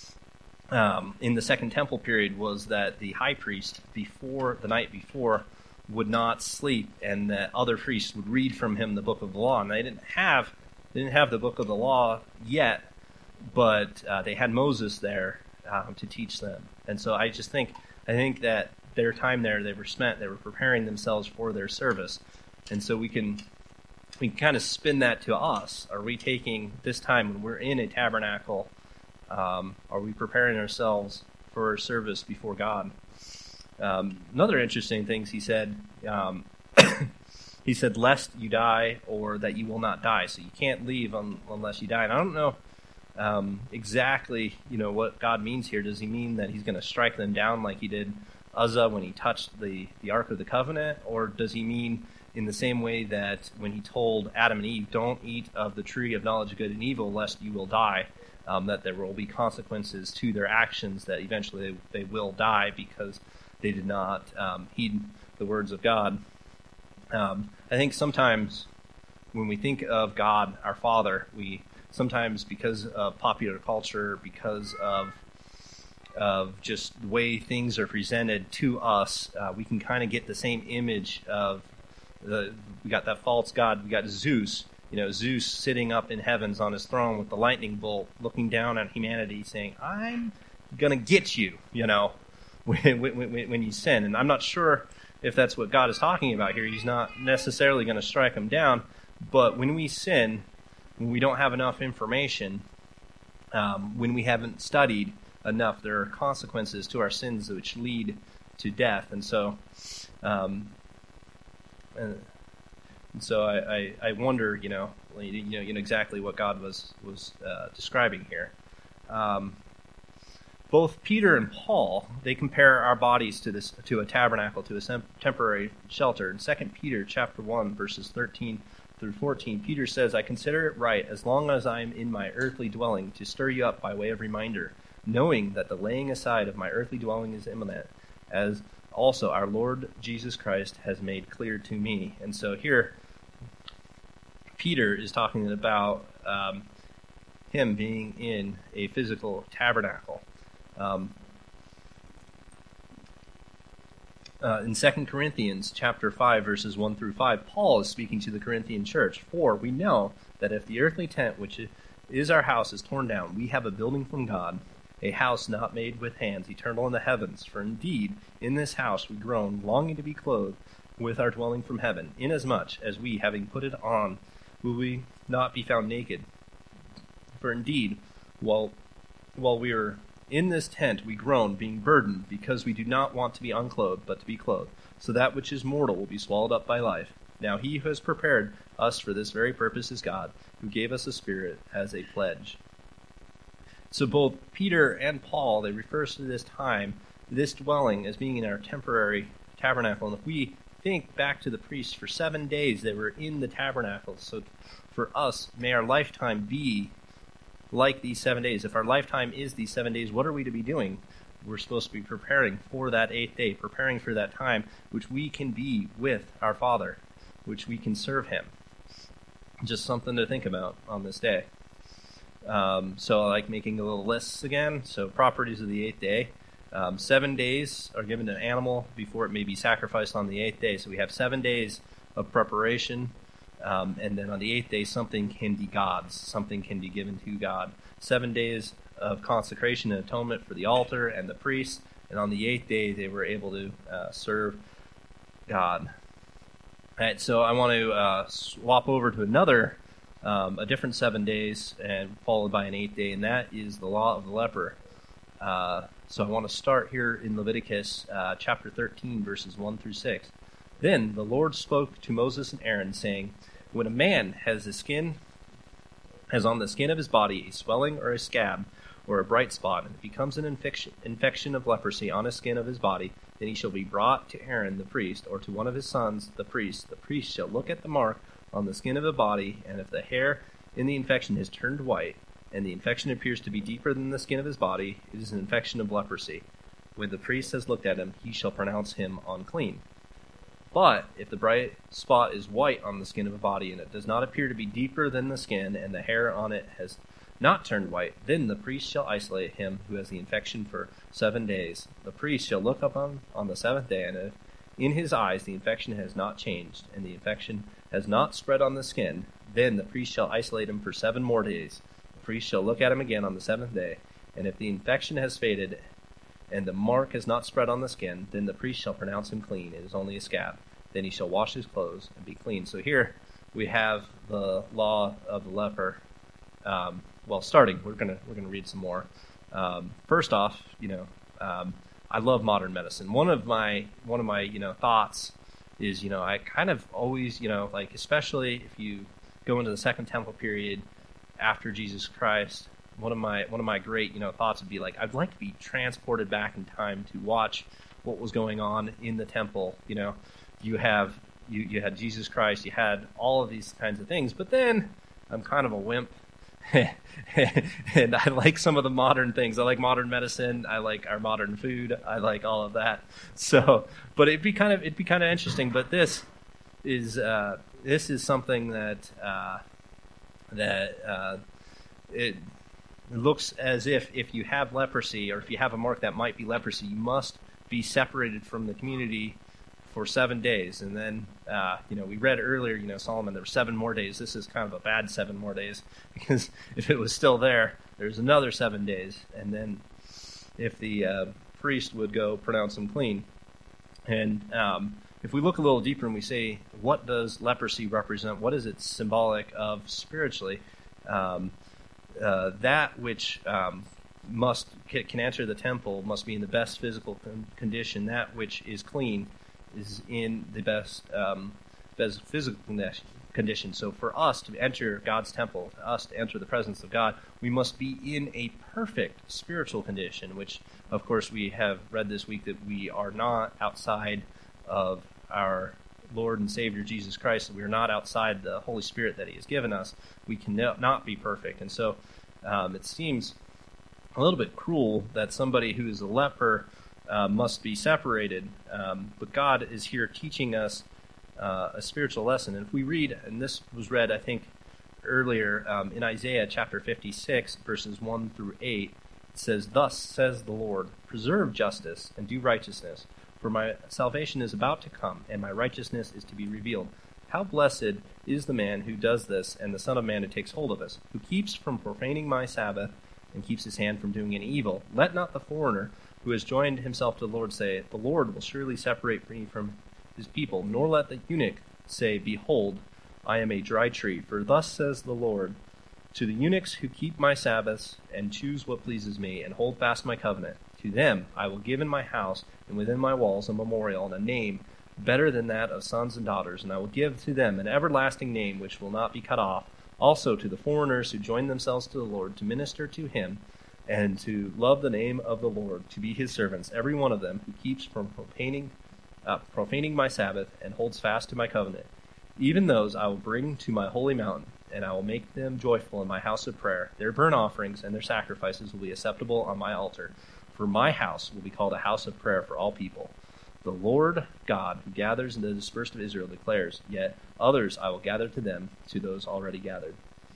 in the Second Temple period was that the high priest, the night before, would not sleep, and that other priests would read from him the book of the law. And they didn't have the book of the law yet, but they had Moses there to teach them. And so I think that their time there, they were preparing themselves for their service. And so we can kind of spin that to us. Are we taking this time when we're in a tabernacle, are we preparing ourselves for our service before God? Another interesting thing he said, he said, lest you die or that you will not die. So you can't leave unless you die. And I don't know exactly, what God means here. Does he mean that he's going to strike them down like he did Uzzah when he touched the Ark of the Covenant? Or does he mean in the same way that when he told Adam and Eve, don't eat of the tree of knowledge of good and evil, lest you will die, that there will be consequences to their actions, that eventually they will die because they did not heed the words of God. I think sometimes when we think of God, our Father, we sometimes, because of popular culture, because of just the way things are presented to us, we can kind of get the same image of we got that false god. We got Zeus, Zeus sitting up in heavens on his throne with the lightning bolt, looking down on humanity, saying, "I'm gonna get you," when you sin. And I'm not sure if that's what God is talking about here. He's not necessarily going to strike them down, but when we sin, when we don't have enough information, when we haven't studied enough, there are consequences to our sins which lead to death. And so I wonder, exactly what God was describing here. Both Peter and Paul, they compare our bodies to a tabernacle, to a temporary shelter. In 2 Peter chapter 1, verses 13 through 14, Peter says, "I consider it right, as long as I am in my earthly dwelling, to stir you up by way of reminder, knowing that the laying aside of my earthly dwelling is imminent, as also our Lord Jesus Christ has made clear to me. And so here, Peter is talking about him being in a physical tabernacle. In 2 Corinthians chapter 5, verses 1 through 5, Paul is speaking to the Corinthian church. For we know that if the earthly tent, which is our house, is torn down, we have a building from God, a house not made with hands, eternal in the heavens. For indeed, in this house we groan, longing to be clothed with our dwelling from heaven, inasmuch as we, having put it on, will we not be found naked. For indeed, while we are in this tent we groan, being burdened, because we do not want to be unclothed, but to be clothed, so that which is mortal will be swallowed up by life. Now he who has prepared us for this very purpose is God, who gave us a Spirit as a pledge. So both Peter and Paul, they refer to this time, this dwelling, as being in our temporary tabernacle. And if we think back to the priests, for 7 days they were in the tabernacle. So for us, may our lifetime be like these 7 days. If our lifetime is these 7 days, what are we to be doing? We're supposed to be preparing for that 8th day, preparing for that time which we can be with our Father, which we can serve him. Just something to think about on this day. So I like making a little lists again. So properties of the 8th day. 7 days are given to an animal before it may be sacrificed on the 8th day. So we have 7 days of preparation. And then on the 8th day, something can be God's. Something can be given to God. 7 days of consecration and atonement for the altar and the priests. And on the 8th day, they were able to serve God. All right, so I want to swap over to a different 7 days, and followed by an 8th day, and that is the law of the leper. So I want to start here in Leviticus chapter 13, verses 1 through 6. Then the Lord spoke to Moses and Aaron, saying, when a man has on the skin of his body a swelling or a scab or a bright spot, and it becomes an infection of leprosy on the skin of his body, then he shall be brought to Aaron the priest, or to one of his sons the priest. The priest shall look at the mark on the skin of the body, and if the hair in the infection has turned white, and the infection appears to be deeper than the skin of his body, it is an infection of leprosy. When the priest has looked at him, he shall pronounce him unclean. But if the bright spot is white on the skin of a body, and it does not appear to be deeper than the skin, and the hair on it has not turned white, then the priest shall isolate him who has the infection for 7 days. The priest shall look upon on the 7th day, and if in his eyes the infection has not changed, and the infection has not spread on the skin, then the priest shall isolate him for 7 more days. The priest shall look at him again on the 7th day, and if the infection has faded, and the mark has not spread on the skin, then the priest shall pronounce him clean. It is only a scab. Then he shall wash his clothes and be clean. So here we have the law of the leper. Starting, we're gonna read some more. First off, I love modern medicine. One of my thoughts is, I kind of always, especially if you go into the Second Temple period after Jesus Christ, one of my great thoughts would be like, I'd like to be transported back in time to watch what was going on in the temple. You had Jesus Christ, you had all of these kinds of things, but then I'm kind of a wimp. And I like some of the modern things. I like modern medicine. I like our modern food. I like all of that. So, but it'd be kind of interesting. But this is something that it looks as if you have leprosy, or if you have a mark that might be leprosy, you must be separated from the community for 7 days. And then, we read earlier, Solomon, there were 7 more days. This is kind of a bad 7 more days, because if it was still there's another 7 days. And then if the priest would go pronounce him clean. And if we look a little deeper and we say, what does leprosy represent? What is it symbolic of spiritually? That which can enter the temple must be in the best physical condition. That which is clean is in the best physical condition. So for us to enter God's temple, for us to enter the presence of God, we must be in a perfect spiritual condition, which, of course, we have read this week that we are not outside of our Lord and Savior Jesus Christ. We are not outside the Holy Spirit that He has given us. We cannot be perfect. And so it seems a little bit cruel that somebody who is a leper must be separated. But God is here teaching us a spiritual lesson. And if we read, and this was read, I think, earlier in Isaiah chapter 56, verses 1 through 8, it says, "Thus says the Lord, preserve justice and do righteousness, for my salvation is about to come, and my righteousness is to be revealed. How blessed is the man who does this, and the Son of Man who takes hold of us, who keeps from profaning my Sabbath, and keeps his hand from doing any evil. Let not the foreigner who has joined himself to the Lord say, the Lord will surely separate me from his people, nor let the eunuch say, behold, I am a dry tree. For thus says the Lord, to the eunuchs who keep my Sabbaths, and choose what pleases me, and hold fast my covenant, to them I will give in my house, and within my walls a memorial, and a name better than that of sons and daughters, and I will give to them an everlasting name which will not be cut off. Also to the foreigners who join themselves to the Lord, to minister to him, and to love the name of the Lord, to be his servants, every one of them who keeps from profaning my Sabbath, and holds fast to my covenant. Even those I will bring to my holy mountain, and I will make them joyful in my house of prayer. Their burnt offerings and their sacrifices will be acceptable on my altar. For my house will be called a house of prayer for all people. The Lord God, who gathers the dispersed of Israel, declares, yet others I will gather to them, to those already gathered."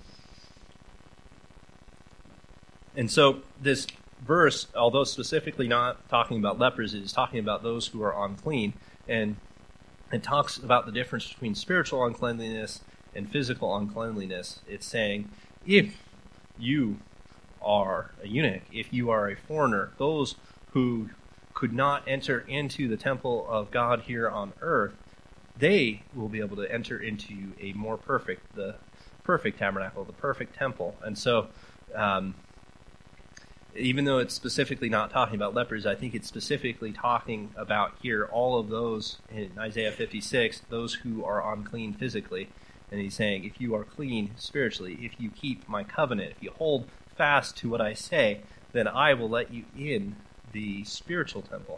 And so this verse, although specifically not talking about lepers, it is talking about those who are unclean. And it talks about the difference between spiritual uncleanliness and physical uncleanliness. It's saying, if you are a eunuch, if you are a foreigner, those who could not enter into the temple of God here on earth, they will be able to enter into a more perfect, the perfect tabernacle, the perfect temple. And so, even though it's specifically not talking about lepers, I think it's specifically talking about here all of those in Isaiah 56, those who are unclean physically. And he's saying, if you are clean spiritually, if you keep my covenant, if you hold fast to what I say, then I will let you in the spiritual temple.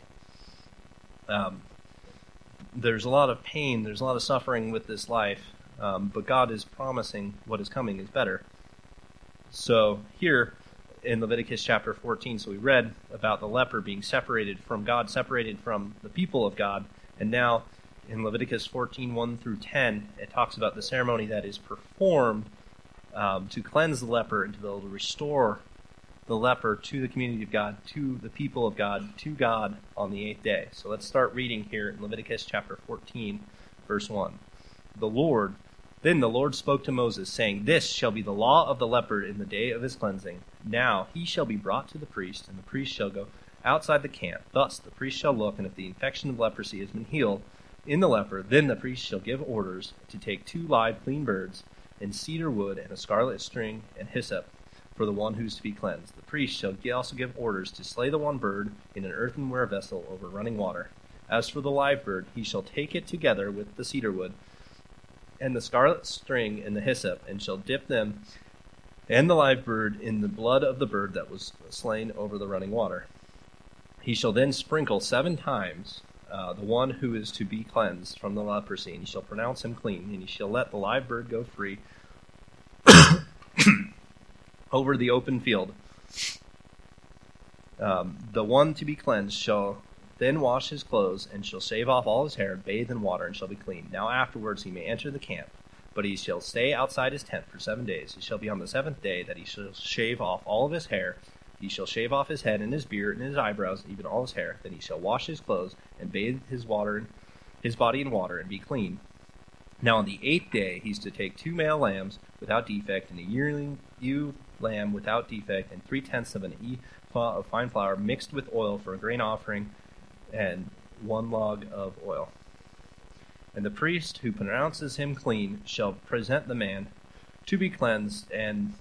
There's a lot of pain, there's a lot of suffering with this life, but God is promising what is coming is better. So here in Leviticus chapter 14, so we read about the leper being separated from God, separated from the people of God, and now in Leviticus 14, 1 through 10, it talks about the ceremony that is performed to cleanse the leper and to be able to restore the leper to the community of God, to the people of God, to God on the eighth day. So let's start reading here in Leviticus chapter 14, verse 1. Then the Lord spoke to Moses, saying, "This shall be the law of the leper in the day of his cleansing. Now he shall be brought to the priest, and the priest shall go outside the camp. Thus the priest shall look, and if the infection of leprosy has been healed in the leper, then the priest shall give orders to take 2 live clean birds, and cedar wood, and a scarlet string, and hyssop, for the one who is to be cleansed. The priest shall also give orders to slay the one bird in an earthenware vessel over running water. As for the live bird, he shall take it together with the cedar wood, and the scarlet string, and the hyssop, and shall dip them and the live bird in the blood of the bird that was slain over the running water. He shall then sprinkle 7 times the one who is to be cleansed from the leprosy, and he shall pronounce him clean, and he shall let the live bird go free over the open field. The one to be cleansed shall then wash his clothes, and shall shave off all his hair, bathe in water, and shall be clean. Now afterwards he may enter the camp, but he shall stay outside his tent for 7 days. It shall be on the 7th day that he shall shave off all of his hair. He shall shave off his head and his beard and his eyebrows, even all his hair. Then he shall wash his clothes, and bathe his body in water, and be clean. Now on the 8th day he is to take 2 male lambs without defect, and a yearling ewe lamb without defect, and 3/10 of an ephah of fine flour mixed with oil for a grain offering, and 1 log of oil. And the priest who pronounces him clean shall present the man to be cleansed, and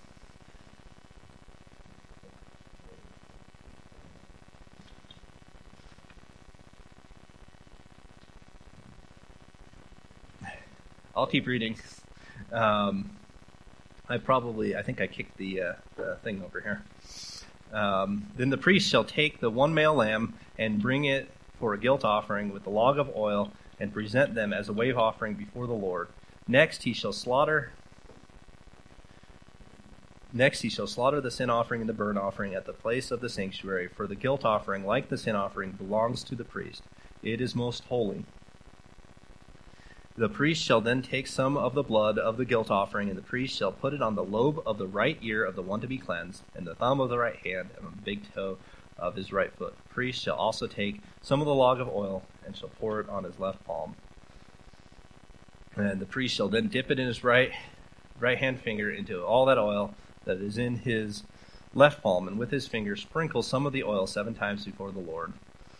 I'll keep reading. I think I kicked the thing over here. Then the priest shall take the 1 male lamb and bring it for a guilt offering with the log of oil, and present them as a wave offering before the Lord. Next he shall slaughter Next he shall slaughter the sin offering and the burnt offering at the place of the sanctuary, for the guilt offering, like the sin offering, belongs to the priest. It is most holy. The priest shall then take some of the blood of the guilt offering, and the priest shall put it on the lobe of the right ear of the one to be cleansed, and the thumb of the right hand, and on the big toe of his right foot. The priest shall also take some of the log of oil, and shall pour it on his left palm. And the priest shall then dip it in his right hand finger into all that oil that is in his left palm, and with his finger sprinkle some of the oil 7 times before the Lord.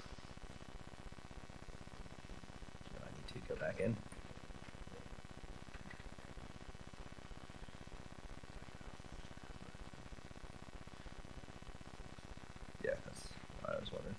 I need to go back in. Yeah, that's what I was wondering.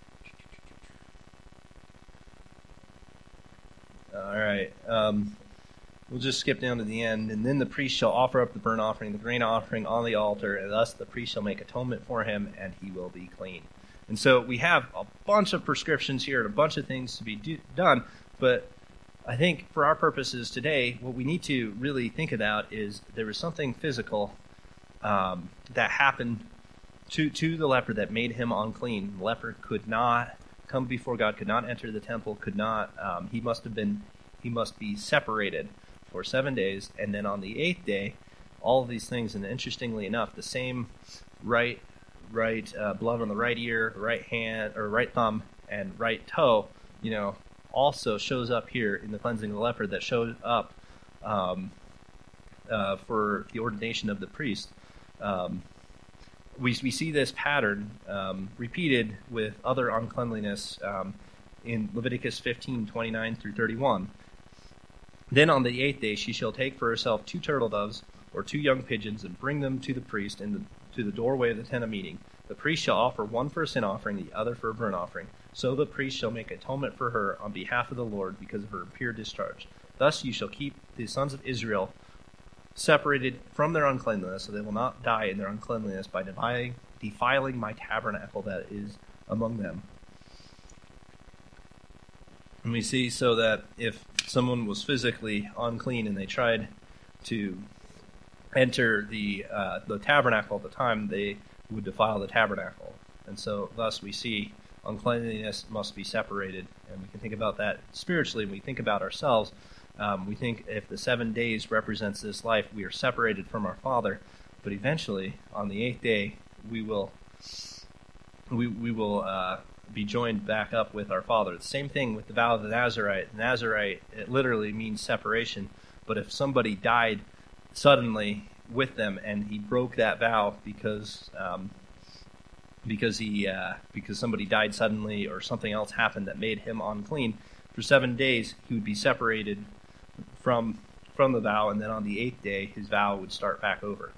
All right. We'll just skip down to the end. And then the priest shall offer up the burnt offering, the grain offering on the altar, and thus the priest shall make atonement for him, and he will be clean. And so we have a bunch of prescriptions here and a bunch of things to be done, but I think for our purposes today, what we need to really think about is there was something physical that happened to the leper that made him unclean. The leper could not come before God, could not enter the temple, could not. He must be separated for 7 days, and then on the 8th day, all of these things. And interestingly enough, the same right blood on the right ear, right hand, or right thumb, and right toe, also shows up here in the cleansing of the leper that showed up for the ordination of the priest. We see this pattern repeated with other uncleanliness in Leviticus 15:29 through 31. Then on the 8th day she shall take for herself 2 turtle doves or 2 young pigeons, and bring them to the priest to the doorway of the tent of meeting. The priest shall offer one for a sin offering, the other for a burnt offering. So the priest shall make atonement for her on behalf of the Lord because of her impure discharge. Thus you shall keep the sons of Israel separated from their uncleanliness, so they will not die in their uncleanliness by defiling my tabernacle that is among them. And we see so that if someone was physically unclean and they tried to enter the tabernacle at the time, they would defile the tabernacle. And so thus we see uncleanliness must be separated. And we can think about that spiritually when we think about ourselves. We think if the 7 days represents this life, we are separated from our Father. But eventually, on the 8th day, we will be joined back up with our Father. The same thing with the vow of the Nazirite. The Nazirite, it literally means separation. But if somebody died suddenly with them and he broke that vow because somebody died suddenly or something else happened that made him unclean, for 7 days he would be separated from the vow, and then on the 8th day his vow would start back over.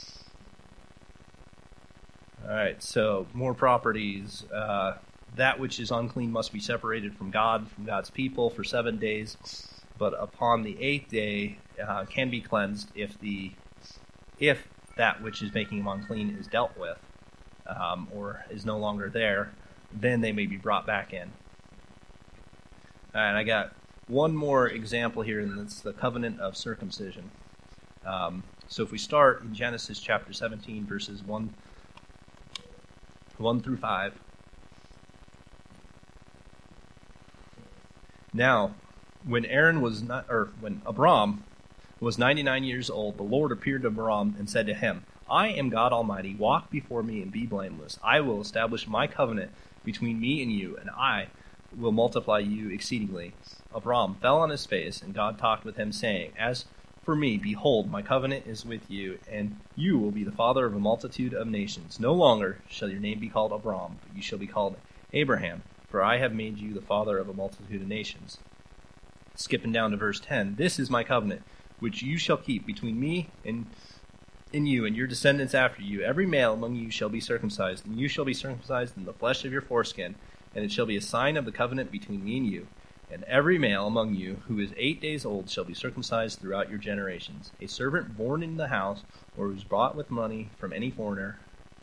All right, so more properties. That which is unclean must be separated from God, from God's people for 7 days, but upon the 8th day can be cleansed if that which is making him unclean is dealt with or is no longer there, then they may be brought back in. All right, I got one more example here, and that's the covenant of circumcision. So if we start in Genesis chapter 17, verses 1 through 5. Now, when Abram was 99 years old, the Lord appeared to Abram and said to him, I am God Almighty. Walk before me and be blameless. I will establish my covenant between me and you, and I will multiply you exceedingly. Abram fell on his face, and God talked with him, saying, As for me, behold, my covenant is with you, and you will be the father of a multitude of nations. No longer shall your name be called Abram, but you shall be called Abraham, for I have made you the father of a multitude of nations. Skipping down to verse 10, This is my covenant, which you shall keep between me and you and your descendants after you. Every male among you shall be circumcised, and you shall be circumcised in the flesh of your foreskin, and it shall be a sign of the covenant between me and you. And every male among you who is 8 days old shall be circumcised throughout your generations. A servant born in the house, or who is bought with money from any foreigner,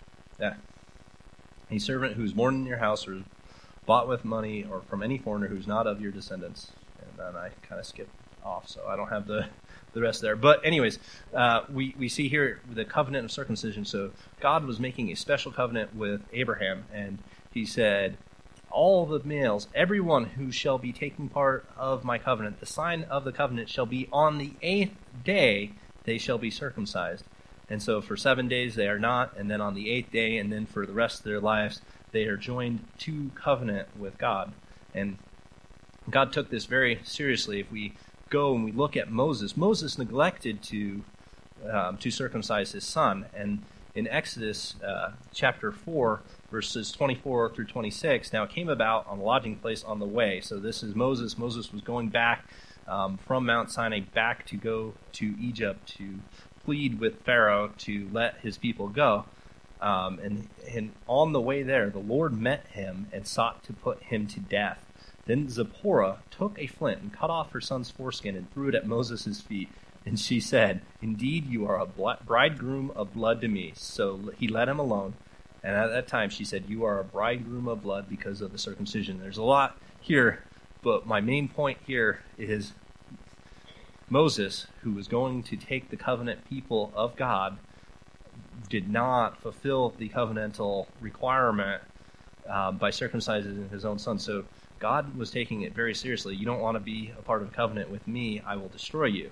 a servant who is born in your house, or is bought with money, or from any foreigner who is not of your descendants. And then I kind of skipped off, so I don't have the rest there. But anyways, we see here the covenant of circumcision. So God was making a special covenant with Abraham, and he said, all the males, everyone who shall be taking part of my covenant, the sign of the covenant shall be on the 8th day they shall be circumcised. And so for 7 days they are not, and then on the 8th day, and then for the rest of their lives, they are joined to covenant with God. And God took this very seriously. If we go and we look at Moses neglected to circumcise his son. And in Exodus chapter 4, verses 24 through 26, now it came about on a lodging place on the way. So this is Moses. Moses was going back from Mount Sinai back to go to Egypt to plead with Pharaoh to let his people go. And on the way there, the Lord met him and sought to put him to death. Then Zipporah took a flint and cut off her son's foreskin and threw it at Moses' feet. And she said, indeed, you are a bridegroom of blood to me. So he let him alone. And at that time she said, you are a bridegroom of blood because of the circumcision. There's a lot here, but my main point here is Moses, who was going to take the covenant people of God, did not fulfill the covenantal requirement by circumcising his own son. So God was taking it very seriously. You don't want to be a part of a covenant with me, I will destroy you.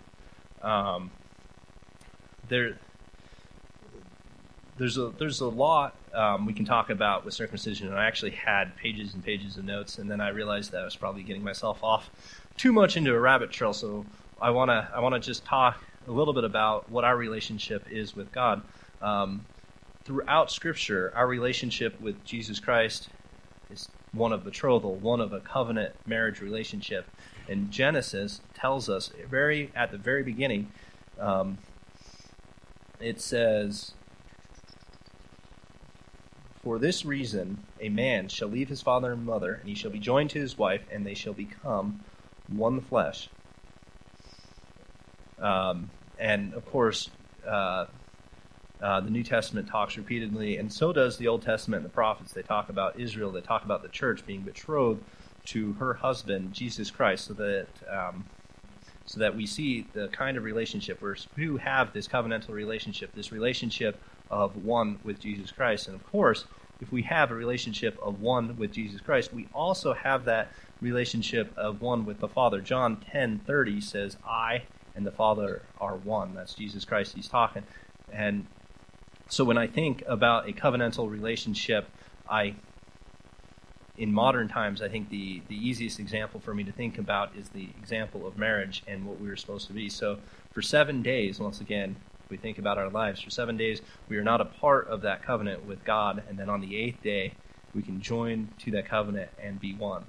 There's a lot we can talk about with circumcision, and I actually had pages and pages of notes, and then I realized that I was probably getting myself off too much into a rabbit trail. So I wanna just talk a little bit about what our relationship is with God. Throughout Scripture, our relationship with Jesus Christ is one of betrothal, one of a covenant marriage relationship. And Genesis tells us at the very beginning, it says, for this reason a man shall leave his father and mother, and he shall be joined to his wife, and they shall become one flesh. And of course, the New Testament talks repeatedly, and so does the Old Testament and the prophets. They talk about Israel, they talk about the church being betrothed to her husband, Jesus Christ, so that we see the kind of relationship where we have this covenantal relationship, this relationship of one with Jesus Christ. And of course, if we have a relationship of one with Jesus Christ, we also have that relationship of one with the Father. John 10:30 says, I and the Father are one. That's Jesus Christ he's talking. And so when I think about a covenantal relationship, in modern times, I think the easiest example for me to think about is the example of marriage and what we were supposed to be. So for 7 days, once again, if we think about our lives, for 7 days, we are not a part of that covenant with God, and then on the 8th day, we can join to that covenant and be one.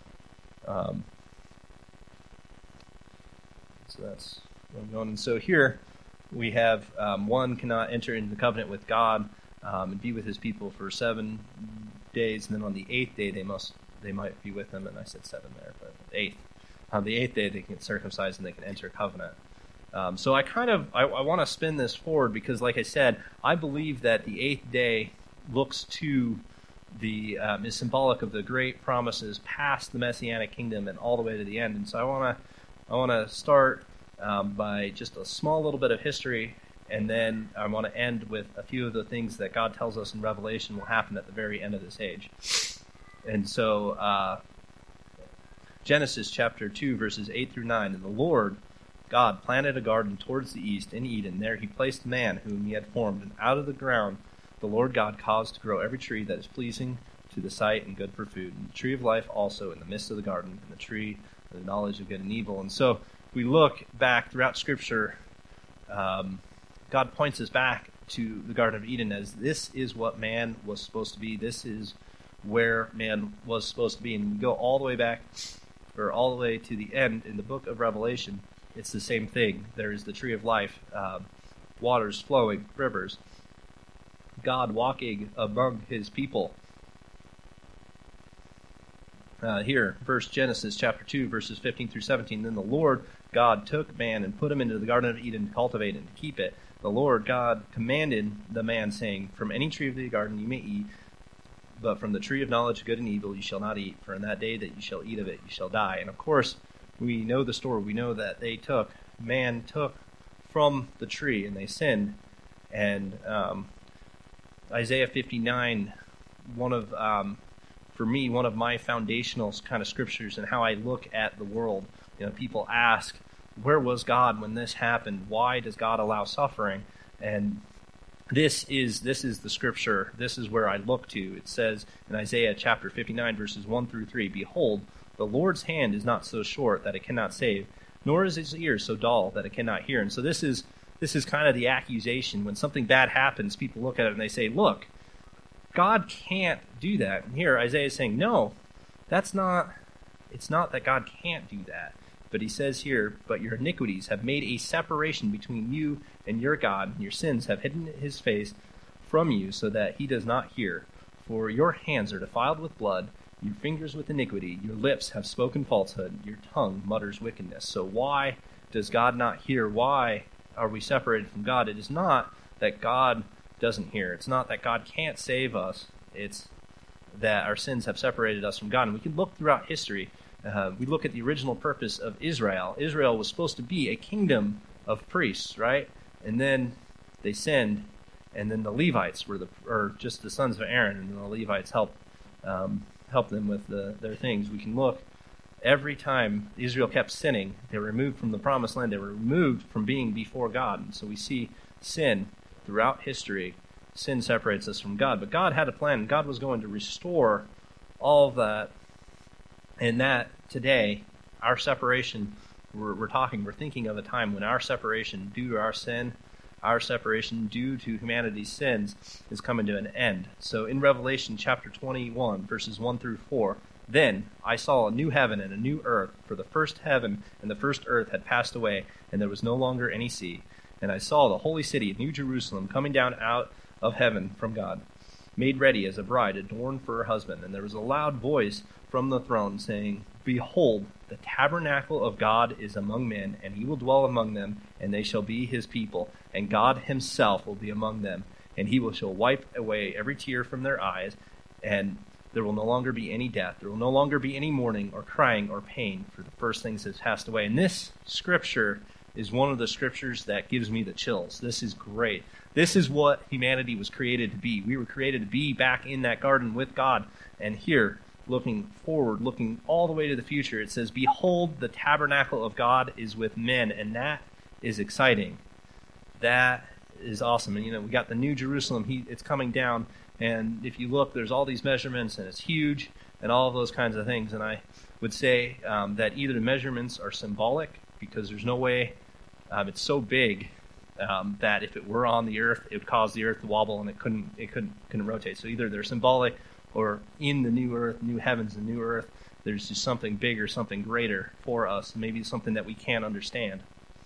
So that's where I'm going. And so here we have one cannot enter into the covenant with God and be with his people for 7 days, and then on the 8th day they might be with him. And I said 7 there, but 8th. On the 8th day they can get circumcised and they can enter covenant. So I want to spin this forward because, like I said, I believe that the 8th day looks to is symbolic of the great promises past the Messianic kingdom and all the way to the end. And so I want to start by just a small little bit of history, and then I want to end with a few of the things that God tells us in Revelation will happen at the very end of this age. And so Genesis chapter 2, verses 8 through 9, and the Lord God planted a garden towards the east in Eden. There he placed man whom he had formed, and out of the ground the Lord God caused to grow every tree that is pleasing to the sight and good for food, and the tree of life also in the midst of the garden, and the tree of the knowledge of good and evil. And so if we look back throughout Scripture, God points us back to the Garden of Eden as this is what man was supposed to be. This is where man was supposed to be. And we go all the way back, or all the way to the end in the book of Revelation. It's the same thing. There is the tree of life, waters flowing, rivers, God walking among his people. Here, verse Genesis chapter 2, verses 15 through 17. Then the Lord God took man and put him into the Garden of Eden to cultivate it and to keep it. The Lord God commanded the man, saying, from any tree of the garden you may eat, but from the tree of knowledge of good and evil you shall not eat, for in that day that you shall eat of it you shall die. And of course, we know the story. We know that man took from the tree and they sinned. And Isaiah 59, for me, one of my foundational kind of scriptures and how I look at the world. People ask, where was God when this happened? Why does God allow suffering? And this is the scripture. This is where I look to. It says in Isaiah chapter 59, verses 1 through 3, "Behold, the Lord's hand is not so short that it cannot save, nor is his ear so dull that it cannot hear." And so this is kind of the accusation. When something bad happens, people look at it and they say, look, God can't do that. And here Isaiah is saying, no, it's not that God can't do that. But he says here, "But your iniquities have made a separation between you and your God, and your sins have hidden his face from you so that he does not hear. For your hands are defiled with blood, your fingers with iniquity, your lips have spoken falsehood, your tongue mutters wickedness." So why does God not hear? Why are we separated from God? It is not that God doesn't hear. It's not that God can't save us. It's that our sins have separated us from God. And we can look throughout history. We look at the original purpose of Israel. Israel was supposed to be a kingdom of priests, right? And then they sinned, and then the Levites were just the sons of Aaron, and the Levites helped them with their things. We can look every time Israel kept sinning, they were removed from the promised land. They were removed from being before God. And so we see sin throughout history. Sin separates us from God. But God had a plan. God was going to restore all of that. And that today, our separation, we're thinking of a time when our separation due to our sin, our separation due to humanity's sins is coming to an end. So in Revelation chapter 21, verses 1 through 4, "Then I saw a new heaven and a new earth, for the first heaven and the first earth had passed away, and there was no longer any sea. And I saw the holy city, New Jerusalem, coming down out of heaven from God, made ready as a bride adorned for her husband. And there was a loud voice from the throne saying, 'Behold, the tabernacle of God is among men, and he will dwell among them, and they shall be his people. And God himself will be among them, and he shall wipe away every tear from their eyes, and there will no longer be any death. There will no longer be any mourning or crying or pain, for the first things have passed away.'" And this scripture is one of the scriptures that gives me the chills. This is great. This is what humanity was created to be. We were created to be back in that garden with God. And here, looking forward, looking all the way to the future, it says, "Behold, the tabernacle of God is with men." And that is exciting. That is awesome. And we got the New Jerusalem. It's coming down. And if you look, there's all these measurements, and it's huge, and all of those kinds of things. And I would say that either the measurements are symbolic, because there's no way it's so big that if it were on the earth, it would cause the earth to wobble, and it couldn't rotate. So either they're symbolic, or in the new earth, new heavens, and new earth, there's just something bigger, something greater for us, maybe something that we can't understand.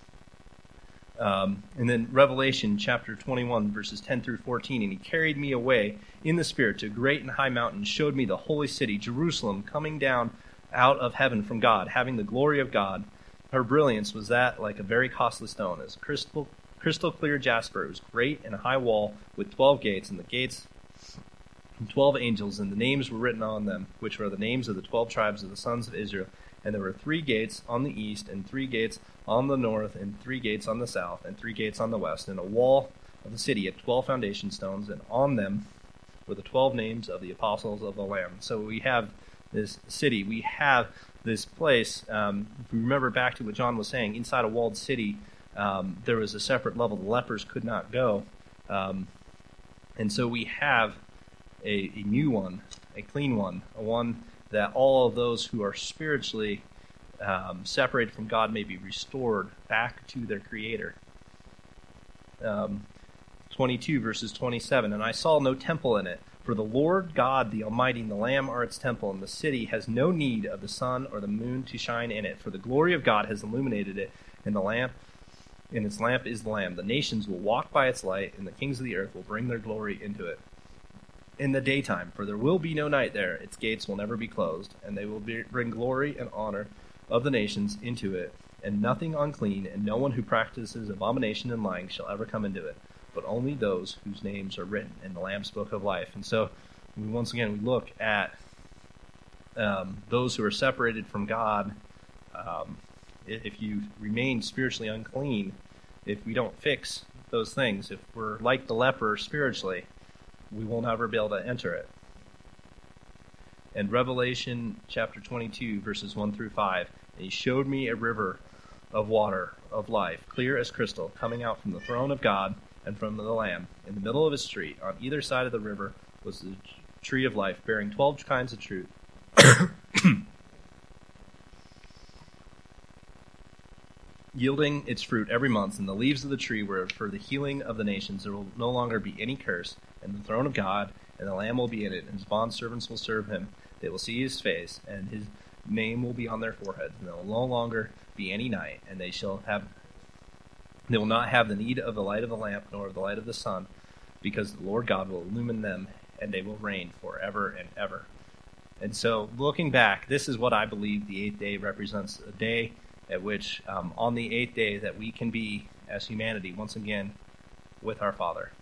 And then Revelation chapter 21, verses 10 through 14, "And he carried me away in the Spirit to a great and high mountain, showed me the holy city, Jerusalem, coming down out of heaven from God, having the glory of God. Her brilliance was that like a very costly stone, as crystal clear jasper. It was great and a high wall with 12 gates, and the gates 12 angels, and the names were written on them, which are the names of the 12 tribes of the sons of Israel. And there were 3 gates on the east, and 3 gates on the north, and 3 gates on the south, and 3 gates on the west. And a wall of the city had 12 foundation stones, and on them were the 12 names of the apostles of the Lamb." So we have this city. We have this place. If we remember back to what John was saying, inside a walled city, there was a separate level. The lepers could not go. And so we have a new one, a clean one, a one that all of those who are spiritually separated from God may be restored back to their Creator. 22 verses 27, "And I saw no temple in it, for the Lord God, the Almighty, and the Lamb are its temple, and the city has no need of the sun or the moon to shine in it, for the glory of God has illuminated it, and its lamp is the Lamb. The nations will walk by its light, and the kings of the earth will bring their glory into it in the daytime, for there will be no night there. Its gates will never be closed, and they will bring glory and honor of the nations into it. And nothing unclean, and no one who practices abomination and lying shall ever come into it, but only those whose names are written in the Lamb's book of life." And so, once again, we look at those who are separated from God If you remain spiritually unclean, if we don't fix those things, if we're like the leper spiritually, we will never be able to enter it. And Revelation chapter 22, verses 1 through 5, and he showed me a river of water of life, clear as crystal, coming out from the throne of God and from the Lamb. In the middle of a street, on either side of the river, was the tree of life, bearing 12 kinds of fruit, yielding its fruit every month, and the leaves of the tree were for the healing of the nations. There will no longer be any curse, and the throne of God and the Lamb will be in it, and his bondservants will serve him. They will see his face, and his name will be on their foreheads, and there will no longer be any night, and they will not have the need of the light of the lamp, nor of the light of the sun, because the Lord God will illumine them, and they will reign forever and ever. And so, looking back, this is what I believe the eighth day represents, a day at which, on the eighth day, that we can be, as humanity, once again, with our Father.